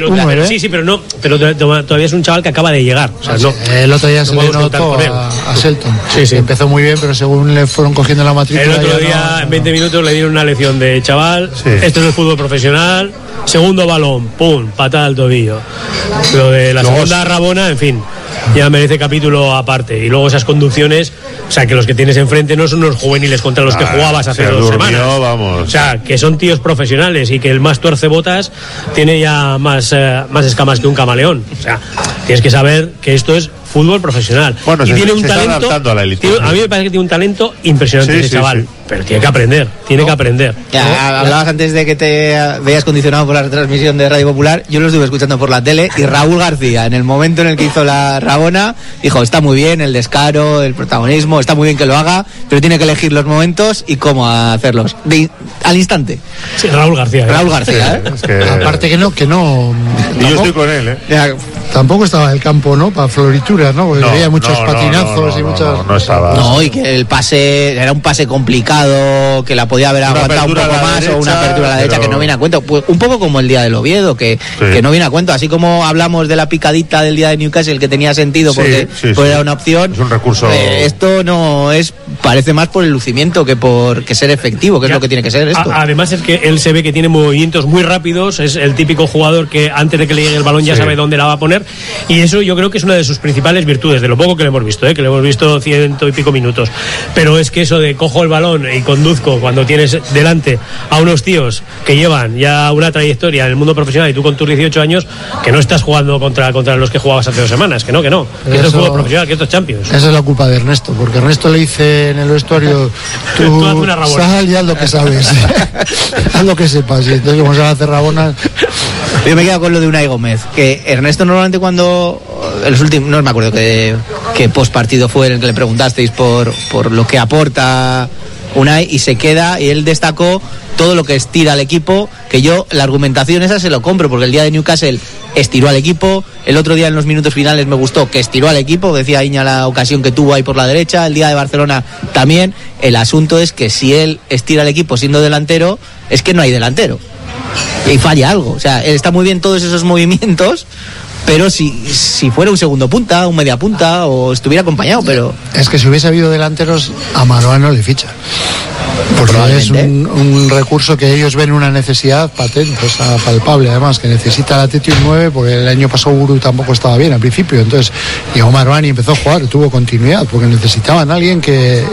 pero todavía es un chaval que acaba de llegar, o sea, el otro día se le notó a Shelton, empezó muy bien, pero según le fueron cogiendo la matrícula, el otro día en 20 minutos le dieron una lección de chaval, esto es el fútbol profesional, segundo balón, pum, patada al tobillo, lo de la segunda Rabona, en fin, ya merece capítulo aparte. Y luego esas conducciones, o sea, que los que tienes enfrente no son los juveniles contra los que jugabas hace 2 semanas. Vamos. O sea, que son tíos profesionales y que el más tuercebotas tiene ya más escamas que un camaleón. O sea, tienes que saber que esto es fútbol profesional. Bueno, y tiene un talento. A mí me parece que tiene un talento impresionante ese chaval. Pero tiene que aprender, que aprender. Ya, hablabas antes de que te veías condicionado por la retransmisión de Radio Popular. Yo lo estuve escuchando por la tele y Raúl García, en el momento en el que hizo la Rabona, dijo, está muy bien el descaro, el protagonismo, está muy bien que lo haga, pero tiene que elegir los momentos y cómo hacerlos. Al instante. Sí, Raúl García. Raúl García, Es que... Aparte que no. Y yo estoy con él, Tampoco estaba el campo, ¿no? Para florituras, ¿no? Porque había muchos patinazos y muchas... No estaba. No, y que el pase era un pase complicado, que la podía haber aguantado un poco más, derecha, o una apertura a la derecha que no viene a cuento. Pues un poco como el día del Oviedo, que no viene a cuento. Así como hablamos de la picadita del día de Newcastle, que tenía sentido porque era una opción. Es un recurso. Esto no es... Parece más por el lucimiento que por ser efectivo, que es lo que tiene que ser esto. Además es que él se ve que tiene movimientos muy rápidos, es el típico jugador que antes de que le llegue el balón ya sabe dónde la va a poner, y eso yo creo que es una de sus principales virtudes, de lo poco que le hemos visto, que le hemos visto 100 y pico minutos, pero es que eso de cojo el balón y conduzco cuando tienes delante a unos tíos que llevan ya una trayectoria en el mundo profesional y tú con tus 18 años, que no estás jugando contra los que jugabas hace 2 semanas, que esto es fútbol profesional, que esto es Champions. Esa es la culpa de Ernesto, porque Ernesto le dice en el vestuario, tú sal y haz lo que sabes, haz lo que sepas, y entonces como se va a hacer Rabona. Yo me quedo con lo de Unai Gómez, que Ernesto normalmente cuando en los últimos, no me acuerdo qué post partido fue en el que le preguntasteis por lo que aporta Unai, y se queda, y él destacó todo lo que estira al equipo, que yo la argumentación esa se lo compro, porque el día de Newcastle estiró al equipo, el otro día en los minutos finales me gustó que estiró al equipo, decía Iña la ocasión que tuvo ahí por la derecha, el día de Barcelona también. El asunto es que si él estira al equipo siendo delantero, es que no hay delantero y falla algo, o sea, él está muy bien todos esos movimientos, pero si fuera un segundo punta, un media punta, o estuviera acompañado, pero... Es que si hubiese habido delanteros, a Marouane no le ficha. Porque es un recurso que ellos ven una necesidad patente, o sea, palpable, además, que necesita la Atleti un 9, porque el año pasado Guru tampoco estaba bien al principio, entonces llegó Marouane y empezó a jugar, tuvo continuidad, porque necesitaban a alguien que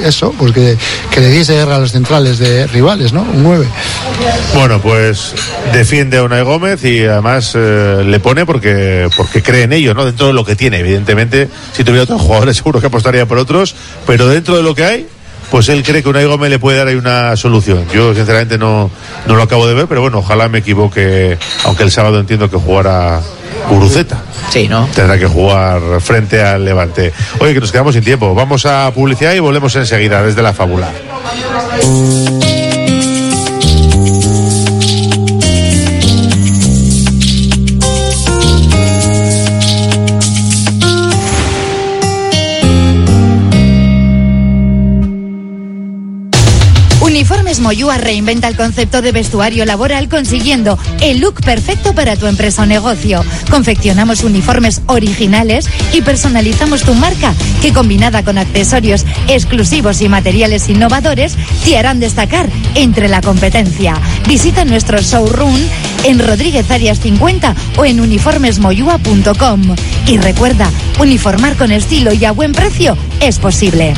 le diese guerra a los centrales de rivales, ¿no? Un 9. Bueno, pues defiende a Unai Gómez y además le pone porque cree en ello, ¿no? Dentro de lo que tiene, evidentemente, si tuviera otros jugadores seguro que apostaría por otros, pero dentro de lo que hay, pues él cree que Unai Gómez le puede dar ahí una solución. Yo sinceramente no lo acabo de ver, pero bueno, ojalá me equivoque, aunque el sábado entiendo que jugará Guruceta. Sí, ¿no? Tendrá que jugar frente al Levante. Oye, que nos quedamos sin tiempo. Vamos a publicidad y volvemos enseguida desde la Fábula. Uniformes Moyúa reinventa el concepto de vestuario laboral consiguiendo el look perfecto para tu empresa o negocio. Confeccionamos uniformes originales y personalizamos tu marca, que combinada con accesorios exclusivos y materiales innovadores te harán destacar entre la competencia. Visita nuestro showroom en Rodríguez Arias 50 o en uniformesmoyua.com. Y recuerda, uniformar con estilo y a buen precio es posible.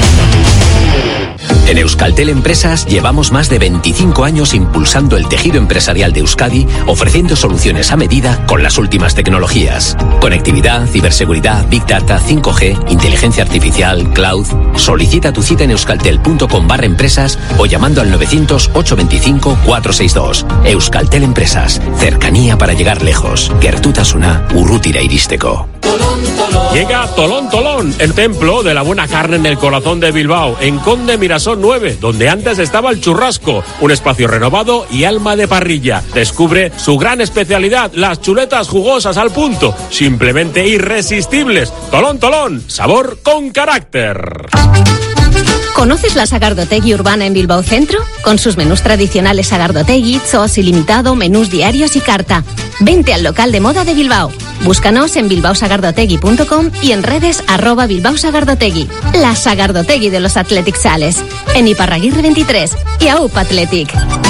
En Euskaltel Empresas llevamos más de 25 años impulsando el tejido empresarial de Euskadi, ofreciendo soluciones a medida con las últimas tecnologías. Conectividad, ciberseguridad, Big Data, 5G, inteligencia artificial, cloud. Solicita tu cita en euskaltel.com/empresas o llamando al 900-825-462. Euskaltel Empresas, cercanía para llegar lejos. Gertutasuna, urrutira iristeko. Llega Tolón Tolón, el templo de la buena carne en el corazón de Bilbao, en Conde Mirasol 9, donde antes estaba el Churrasco, un espacio renovado y alma de parrilla. Descubre su gran especialidad, las chuletas jugosas al punto, simplemente irresistibles. Tolón Tolón, sabor con carácter. ¿Conoces la Sagardotegui Urbana en Bilbao Centro? Con sus menús tradicionales Sagardotegui, zoos ilimitado, menús diarios y carta. Vente al local de moda de Bilbao. Búscanos en bilbaosagardotegui.com y en redes @bilbaosagardotegui. La Sagardotegui de los Athletic Sales. En Iparraguirre 23 y AUP Athletic.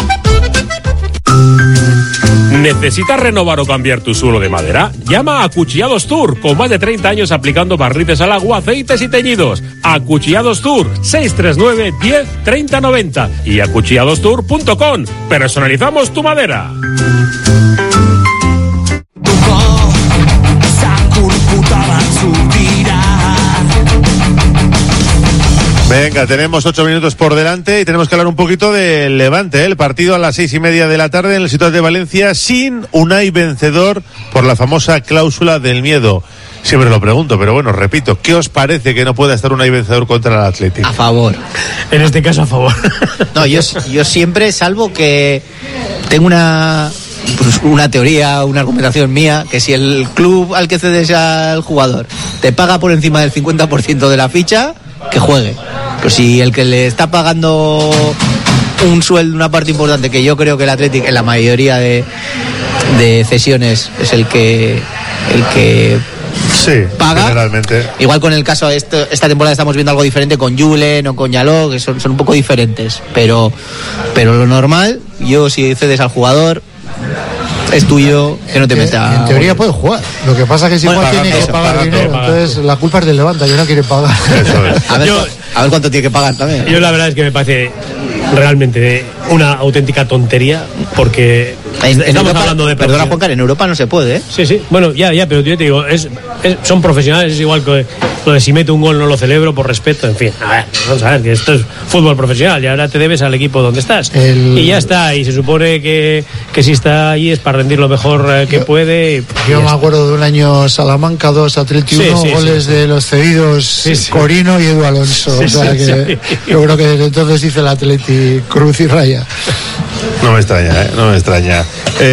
¿Necesitas renovar o cambiar tu suelo de madera? Llama a Acuchillados Tour, con más de 30 años aplicando barnices al agua, aceites y teñidos. Acuchillados Tour, 639 10 30 90 y acuchilladostour.com. Personalizamos tu madera. Venga, tenemos 8 minutos por delante y tenemos que hablar un poquito del Levante, el partido a las 6:30 de la tarde en el Ciutat de Valencia sin Unai vencedor por la famosa cláusula del miedo. Siempre lo pregunto, pero bueno, repito, ¿qué os parece que no pueda estar Unai vencedor contra el Athletic? A favor. En este caso, a favor. No, yo siempre, salvo que tengo una teoría, una argumentación mía, que si el club al que cedes al jugador te paga por encima del 50% de la ficha, que juegue. Pero si el que le está pagando un sueldo, una parte importante, que yo creo que el Athletic en la mayoría de cesiones es el que sí, paga. Generalmente. Igual con el caso esta temporada estamos viendo algo diferente con Julen o con Yaló, que son un poco diferentes, pero lo normal, yo si cedes al jugador es tuyo, que no te meta. En teoría puede jugar. Lo que pasa es que si igual tiene que pagar dinero, entonces la culpa es del Levante, yo no quiere pagar. Eso es. A ver cuánto tiene que pagar también. Yo la verdad es que me parece realmente una auténtica tontería, porque estamos Europa, hablando de... Perdona, Juan Carlos, en Europa no se puede, ¿eh? Sí, bueno, ya, pero yo te digo, son profesionales, es igual que lo de si mete un gol no lo celebro por respeto, en fin, a ver, vamos a ver, que esto es fútbol profesional y ahora te debes al equipo donde estás. Y ya está, y se supone que si está ahí es para rendir lo mejor que puede. Yo me acuerdo de un año Salamanca 2, Atleti 1, goles de los cedidos Corino y Edu Alonso. O sea que yo creo que desde entonces dice el Atleti cruz y raya. No me extraña, no me extraña.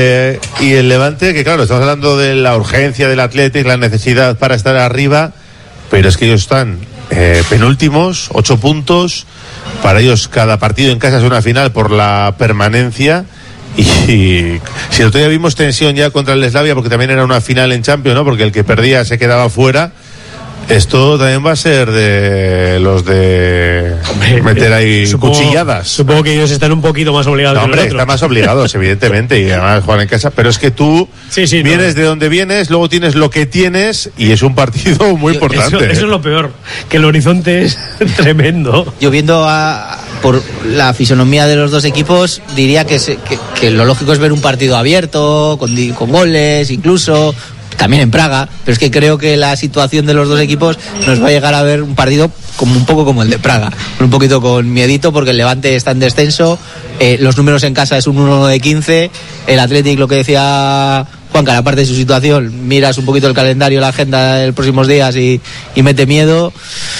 Y el Levante, que claro, estamos hablando de la urgencia del Athletic, la necesidad para estar arriba, pero es que ellos están penúltimos, 8 puntos. Para ellos cada partido en casa es una final por la permanencia. Y si el otro día vimos tensión ya contra el Slavia, porque también era una final en Champions, ¿no? Porque el que perdía se quedaba fuera. Esto también va a ser de los de meter ahí cuchilladas. Supongo que ellos están un poquito más obligados. No, hombre, están más obligados, evidentemente, y además juegan en casa. Pero es que tú vienes de donde vienes, luego tienes lo que tienes, y es un partido muy importante. Eso es lo peor, que el horizonte es tremendo. Yo viendo por la fisonomía de los dos equipos, diría que lo lógico es ver un partido abierto, con goles, incluso... También en Praga, pero es que creo que la situación de los dos equipos nos va a llegar a ver un partido como un poco como el de Praga, un poquito con miedito, porque el Levante está en descenso, los números en casa es un 1 de 15, el Athletic, lo que decía Juan, que aparte de su situación, miras un poquito el calendario, la agenda de los próximos días y mete miedo.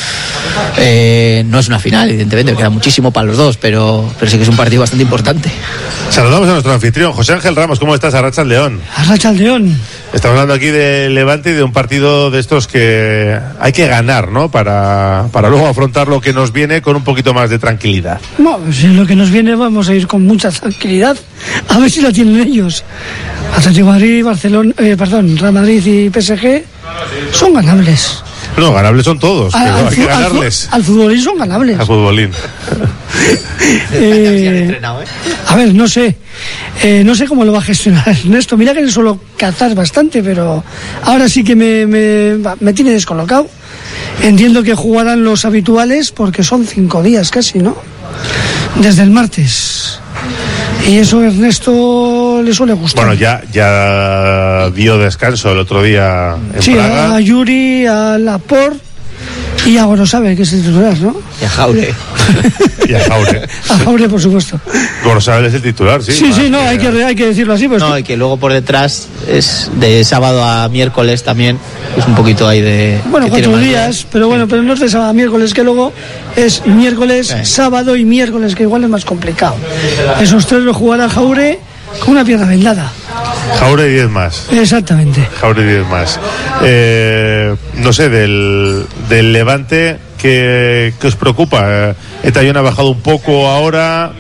No es una final, evidentemente, queda muchísimo para los dos, pero sí que es un partido bastante importante. Saludamos a nuestro anfitrión, José Ángel Ramos. ¿Cómo estás? Arratsaldeón. Arratsaldeón. Estamos hablando aquí del Levante y de un partido de estos que hay que ganar, ¿no? Para luego afrontar lo que nos viene con un poquito más de tranquilidad. No, si lo que nos viene vamos a ir con mucha tranquilidad, a ver si la tienen ellos. Atlético de Madrid, Real Madrid y PSG son ganables. No, ganables son todos, pero hay que ganarles. Al futbolín son ganables. Al futbolín. A ver, no sé cómo lo va a gestionar Ernesto. Mira que le suelo cazar bastante, pero ahora sí que me tiene descolocado. Entiendo que jugarán los habituales porque son 5 días casi, ¿no? Desde el martes. Y eso a Ernesto le suele gustar. Bueno, ya dio descanso el otro día en Praga. A Yuri, a Laporte Y a Gorosabel, que es el titular, ¿no? Y a Jaure. Y a Jaure. A Jaure, por supuesto. Gorosabel es el titular, sí. Sí, no, hay que decirlo así. Pues no, y que luego por detrás es de sábado a miércoles también, es un poquito ahí de... Bueno, 4 días, pero bueno, pero no es de sábado a miércoles, que luego es miércoles, sábado y miércoles, que igual es más complicado. Esos 3 lo jugará Jaure con una pierna vendada. Jaure y 10 más. Exactamente. Jaure y 10 más. No sé, del Levante, ¿qué os preocupa? Etayón ha bajado un poco ahora.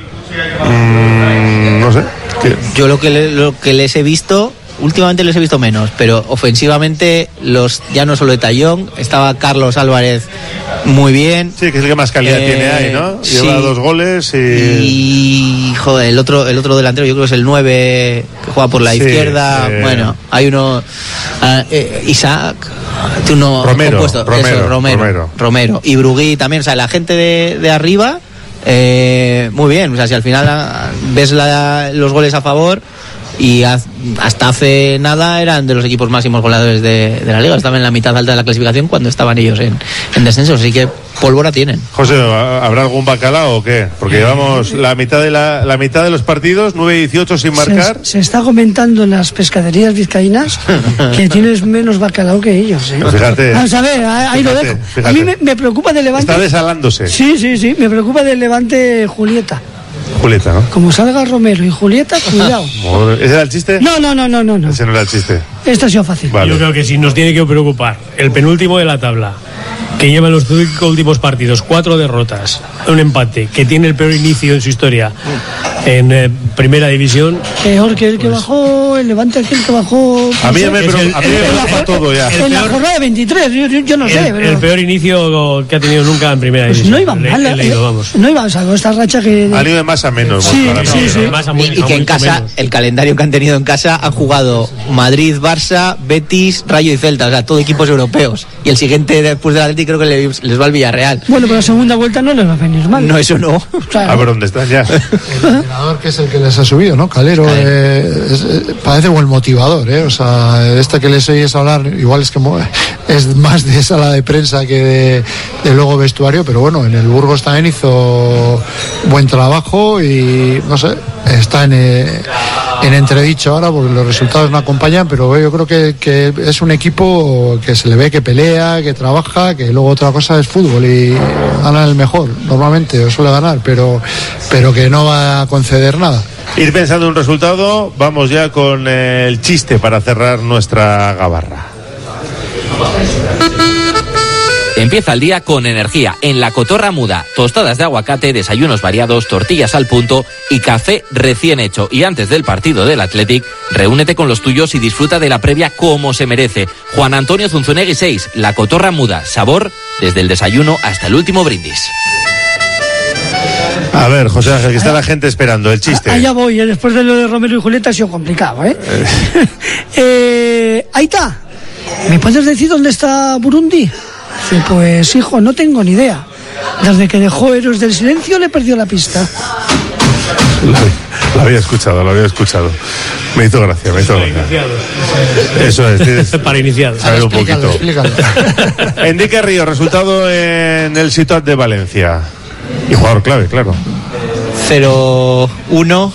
No sé. Yo lo que les he visto, últimamente les he visto menos, pero ofensivamente ya no solo Etayón, estaba Carlos Álvarez muy bien. Sí, que es el que más calidad tiene ahí, ¿no? Lleva 2 goles y joder, el otro delantero, yo creo que es el 9 que juega por la izquierda. Bueno, hay uno Isaac, uno Romero, compuesto, Romero y Brugui también, o sea, la gente de arriba muy bien, o sea, si al final ves los goles a favor, y hasta hace nada eran de los equipos máximos goleadores de la liga, estaban en la mitad alta de la clasificación cuando estaban ellos en descenso, así que pólvora tienen. José, ¿habrá algún bacalao o qué? Porque llevamos la mitad de los partidos, 9-18 sin marcar. Se está comentando en las pescaderías vizcaínas que tienes menos bacalao que ellos, ¿eh? Pues fíjate. Vamos a ver, ahí lo dejo. Fíjate. A mí me preocupa del Levante. Está desalándose. Sí, me preocupa del Levante Julieta, ¿no? Como salga Romero y Julieta, cuidado. ¿Ese era el chiste? No. Ese no era el chiste. Este ha sido fácil. Vale. Yo creo que sí nos tiene que preocupar el penúltimo de la tabla, que lleva en los 5 últimos partidos 4 derrotas, un empate, que tiene el peor inicio en su historia en primera división. Peor que el que bajó, el Levante, aquel que bajó. A mí me preocupa todo ya. En la jornada 23, yo no sé. El peor inicio que ha tenido nunca en primera división. No iba mal. No iba, salvo esta racha que. Han ido de más a menos. Sí. Y que en casa, el calendario que han tenido en casa, han jugado Madrid, Barça, Betis, Rayo y Celta, o sea, todo equipos europeos. Y el siguiente después del Atlético creo que les va al Villarreal. Bueno, pero la segunda vuelta no les va a venir mal. No, eso no. A ver dónde están ya. El entrenador que es el que les ha subido, ¿no? Calero, parece buen motivador, ¿eh? O sea, que les oyes hablar, igual es que es más de sala de prensa que de luego vestuario, pero bueno, en el Burgos también hizo buen trabajo y no sé, está en entredicho ahora porque los resultados no acompañan, pero yo creo que es un equipo que se le ve que pelea, que trabaja, que luego otra cosa es fútbol y gana el mejor, normalmente, o suele ganar, pero que no va a conceder nada. Ir pensando en un resultado, vamos ya con el chiste para cerrar nuestra gabarra. Empieza el día con energía en La Cotorra Muda. Tostadas de aguacate, desayunos variados, tortillas al punto y café recién hecho. Y antes del partido del Athletic, reúnete con los tuyos y disfruta de la previa como se merece. Juan Antonio Zunzunegui 6, La Cotorra Muda. Sabor desde el desayuno hasta el último brindis. A ver, José Ángel, que está la gente esperando el chiste. Allá voy, después de lo de Romero y Julieta ha sido complicado, ¿eh? Ahí está. ¿Me puedes decir dónde está Burundi? Sí, pues hijo, no tengo ni idea. Desde que dejó Héroes del Silencio le perdió la pista. Lo había escuchado. Me hizo gracia. Eso es. Para iniciados. A ver un poquito. Enrique Río, resultado en el Ciutat de Valencia. Y jugador clave, claro. 0-1. No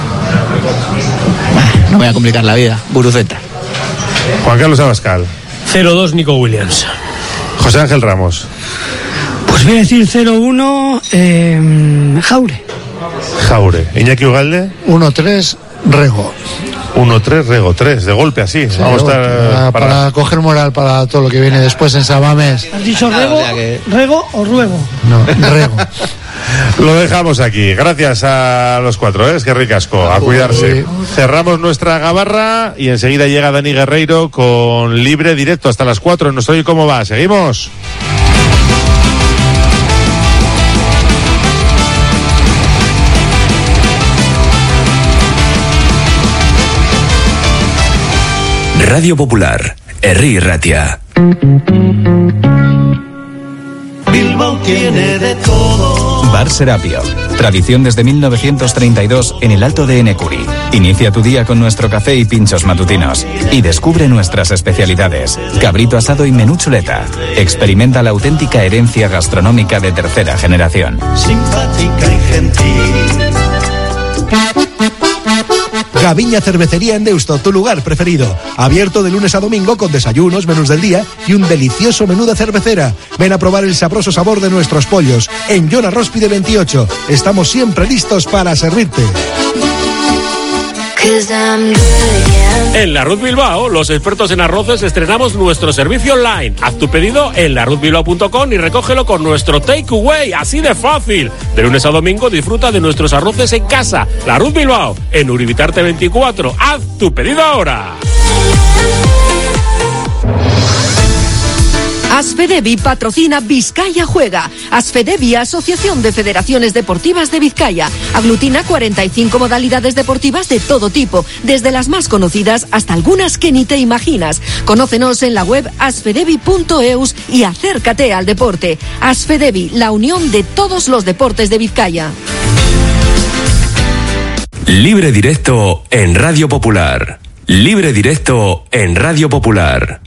me voy a complicar la vida. Guruceta. Juan Carlos Abascal. 0-2 Nico Williams. José Ángel Ramos. Pues voy a decir 0-1 Jaure. Iñaki Ugalde. 1-3 Rego. 1-3 Rego, 3 de golpe así. Sí, vamos a estar para coger moral para todo lo que viene después en Samames. ¿Has dicho Rego, Rego o Ruego? No, Rego. Lo dejamos aquí. Gracias a los 4, es que ricasco. A cuidarse. Cerramos nuestra gabarra y enseguida llega Dani Guerreiro con Libre Directo hasta las 4. No sé cómo va. Seguimos. Radio Popular, Herri Ratia. Bilbao tiene de todo. Bar Serapio. Tradición desde 1932 en el Alto de Enecuri. Inicia tu día con nuestro café y pinchos matutinos. Y descubre nuestras especialidades. Cabrito asado y menú chuleta. Experimenta la auténtica herencia gastronómica de tercera generación. Simpática y gentil. Gaviña Cervecería en Deusto, tu lugar preferido. Abierto de lunes a domingo con desayunos, menús del día y un delicioso menú de cervecera. Ven a probar el sabroso sabor de nuestros pollos. En Joan Arróspide 28. Estamos siempre listos para servirte. En La Ruz Bilbao, los expertos en arroces, estrenamos nuestro servicio online. Haz tu pedido en laruzbilbao.com y recógelo con nuestro takeaway, así de fácil. De lunes a domingo disfruta de nuestros arroces en casa. La Ruz Bilbao, en Uribitarte 24. Haz tu pedido ahora. Asfedevi patrocina Vizcaya Juega. Asfedevi, Asociación de Federaciones Deportivas de Vizcaya. Aglutina 45 modalidades deportivas de todo tipo, desde las más conocidas hasta algunas que ni te imaginas. Conócenos en la web asfedevi.eus y acércate al deporte. Asfedevi, la unión de todos los deportes de Vizcaya. Libre directo en Radio Popular. Libre directo en Radio Popular.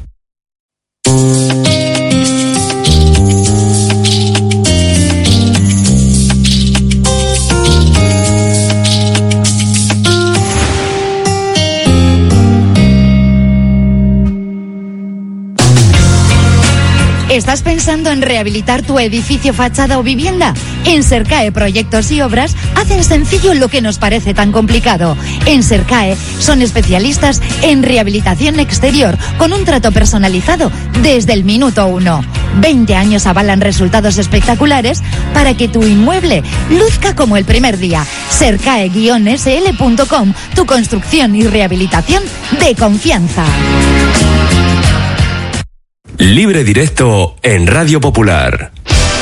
¿Estás pensando en rehabilitar tu edificio, fachada o vivienda? En Sercae Proyectos y Obras hacen sencillo lo que nos parece tan complicado. En Sercae son especialistas en rehabilitación exterior con un trato personalizado desde el minuto 1. 20 años avalan resultados espectaculares para que tu inmueble luzca como el primer día. Sercae-sl.com, tu construcción y rehabilitación de confianza. Libre directo en Radio Popular.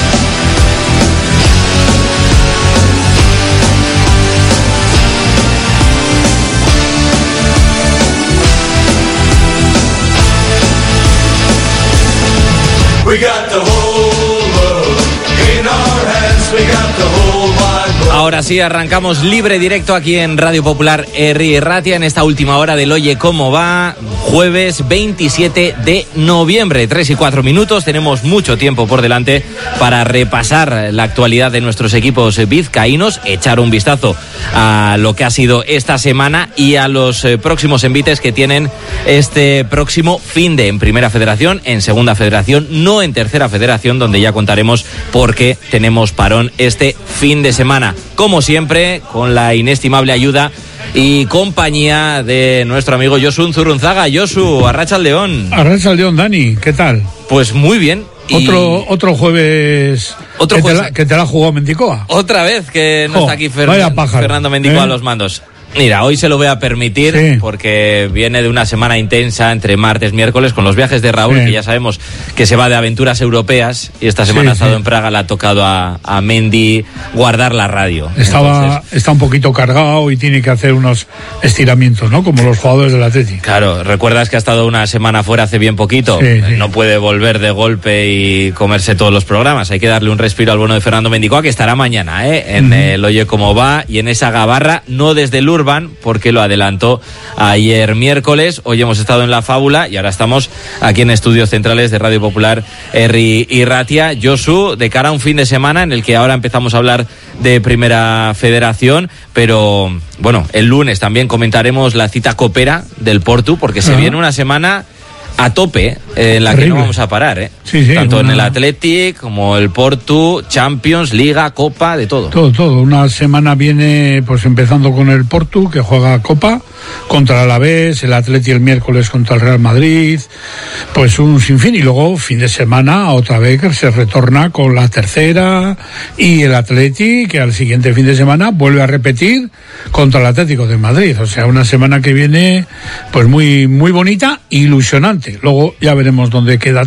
We got the whole world in our hands. We got the whole wide world. Ahora sí, arrancamos libre directo aquí en Radio Popular Herri Ratia en esta última hora del Oye Cómo Va, jueves 27 de noviembre, 3 y 4 minutos. Tenemos mucho tiempo por delante para repasar la actualidad de nuestros equipos vizcaínos, echar un vistazo a lo que ha sido esta semana y a los próximos envites que tienen este próximo finde en Primera Federación, en Segunda Federación, no en Tercera Federación, donde ya contaremos por qué tenemos parón este fin de semana. Como siempre, con la inestimable ayuda y compañía de nuestro amigo Josu Zurunzaga. Josu, Arratsaldeon. Arratsaldeon, Dani, ¿qué tal? Pues muy bien. Otro jueves, que te la ha jugado Mendicoa. Otra vez que no está aquí Fernando Mendicoa a los mandos. Mira, hoy se lo voy a permitir porque viene de una semana intensa entre martes y miércoles con los viajes de Raúl, que ya sabemos que se va de aventuras europeas y esta semana ha estado en Praga, le ha tocado a Mendy guardar la radio. Está un poquito cargado y tiene que hacer unos estiramientos, ¿no? Como los jugadores del Atlético. Claro, recuerdas que ha estado una semana fuera hace bien poquito. No puede volver de golpe y comerse todos los programas. Hay que darle un respiro al bueno de Fernando Mendicoa, que estará mañana en el Oye Cómo Va y en esa gabarra, no desde el Urban, porque lo adelantó ayer miércoles. Hoy hemos estado en La Fábula y ahora estamos aquí en estudios centrales de Radio Popular Herri Ratia. Josu, de cara a un fin de semana en el que ahora empezamos a hablar de Primera Federación, pero bueno, el lunes también comentaremos la cita copera del Portu, porque se viene una semana a tope en la que no vamos a parar, tanto en el Athletic como el Portu, Champions, Liga, Copa, de todo. Todo. Una semana viene pues empezando con el Portu, que juega Copa contra el Alavés, el Athletic el miércoles contra el Real Madrid, pues un sinfín, y luego fin de semana otra vez que se retorna con la tercera y el Athletic, que al siguiente fin de semana vuelve a repetir contra el Atlético de Madrid. O sea, una semana que viene pues muy, muy bonita, ilusionante. Luego ya veremos dónde queda todo.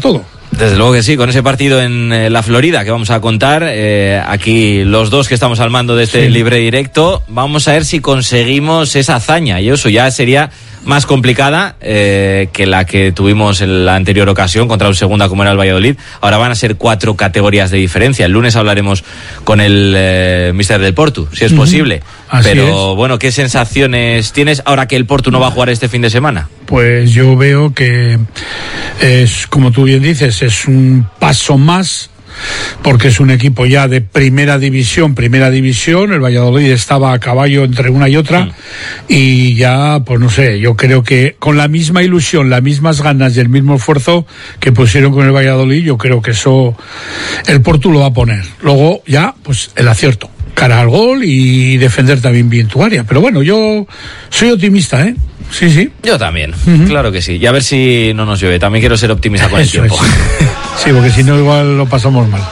Desde luego que sí, con ese partido en la Florida que vamos a contar, aquí los dos que estamos al mando de este libre directo, vamos a ver si conseguimos esa hazaña, y eso ya sería más complicada que la que tuvimos en la anterior ocasión contra un segunda como era el Valladolid. Ahora van a ser 4 categorías de diferencia. El lunes hablaremos con el míster del Portu, si es posible. Así Pero es. bueno, ¿qué sensaciones tienes ahora que el Portu no va a jugar este fin de semana? Pues yo veo que es, como tú bien dices, es un paso más, porque es un equipo ya de primera división. El Valladolid estaba a caballo entre una y otra, y ya, pues no sé, yo creo que con la misma ilusión, las mismas ganas y el mismo esfuerzo que pusieron con el Valladolid, yo creo que eso el Portu lo va a poner. Luego ya, pues el acierto, cara al gol y defender también bien tu área. Pero bueno, yo soy optimista, ¿eh? Sí. Yo también, claro que sí. Y a ver si no nos llueve. También quiero ser optimista con Eso el tiempo. Sí, porque si no igual lo pasamos mal.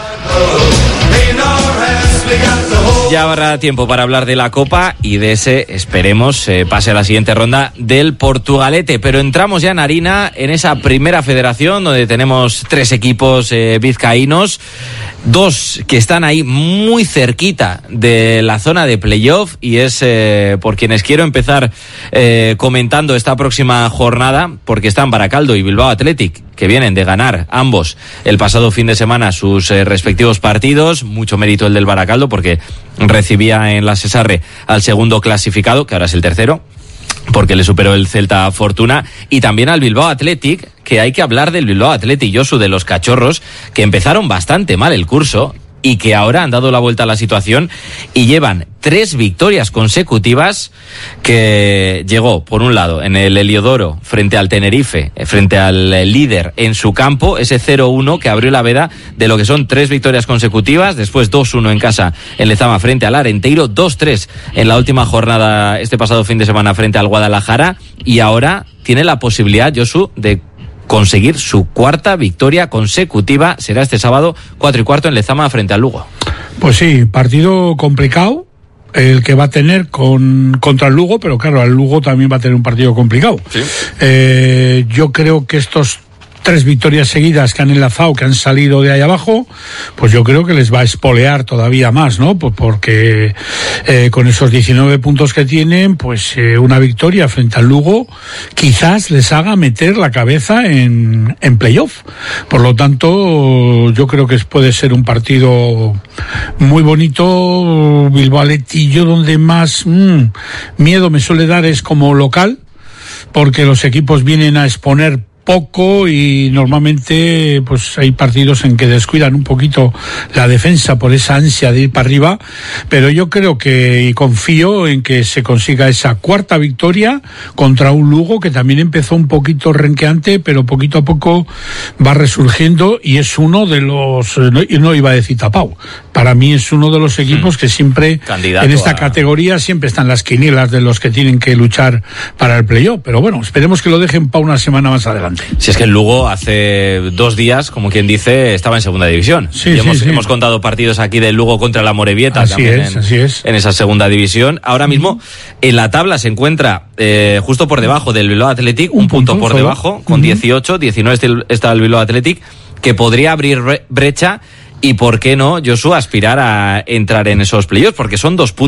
Ya habrá tiempo para hablar de la Copa y de ese, esperemos, pase a la siguiente ronda del Portugalete. Pero entramos ya en harina, en esa primera federación donde tenemos 3 equipos vizcaínos, 2 que están ahí muy cerquita de la zona de playoff, y es por quienes quiero empezar comentando esta próxima jornada, porque están Baracaldo y Bilbao Athletic, que vienen de ganar ambos el pasado fin de semana sus respectivos partidos. Mucho mérito el del Baracaldo, porque recibía en la Sesarre al segundo clasificado, que ahora es el tercero, porque le superó el Celta Fortuna, y también al Bilbao Athletic, que hay que hablar del Bilbao Athletic, Josu, de los cachorros, que empezaron bastante mal el curso y que ahora han dado la vuelta a la situación y llevan 3 victorias consecutivas, que llegó, por un lado, en el Heliodoro frente al Tenerife, frente al líder en su campo, ese 0-1 que abrió la veda de lo que son 3 victorias consecutivas, después 2-1 en casa en Lezama frente al Arenteiro, 2-3 en la última jornada este pasado fin de semana frente al Guadalajara, y ahora tiene la posibilidad, Josu, de conseguir su 4ª victoria consecutiva. Será este sábado 4:15 en Lezama frente al Lugo. Pues sí, partido complicado el que va a tener contra el Lugo, pero claro, el Lugo también va a tener un partido complicado. ¿Sí? Yo creo que estos 3 victorias seguidas que han enlazado, que han salido de ahí abajo, pues yo creo que les va a espolear todavía más, ¿no? Pues porque con esos 19 puntos que tienen, pues una victoria frente al Lugo quizás les haga meter la cabeza en playoff. Por lo tanto, yo creo que puede ser un partido muy bonito. Bilbao Athletic, yo donde más miedo me suele dar es como local, porque los equipos vienen a exponer poco y normalmente pues hay partidos en que descuidan un poquito la defensa por esa ansia de ir para arriba, pero yo creo que y confío en que se consiga esa 4ª victoria contra un Lugo que también empezó un poquito renqueante, pero poquito a poco va resurgiendo, y es uno de los, no iba a decir tapao, para mí es uno de los equipos que siempre Candidato en esta categoría siempre están las quinielas de los que tienen que luchar para el playoff, pero bueno, esperemos que lo dejen para una semana más adelante. Si es que el Lugo hace 2 días, como quien dice, estaba en segunda división. Sí, y sí. hemos contado partidos aquí del Lugo contra la Morevieta, Así también es. en esa segunda división. Ahora mismo en la tabla se encuentra justo por debajo del Bilbao Athletic, un punto por solo. debajo, con 18, 19 está el Bilbao Athletic, que podría abrir brecha y, ¿por qué no, Josu, aspirar a entrar en esos playoffs? Porque son 2 puntos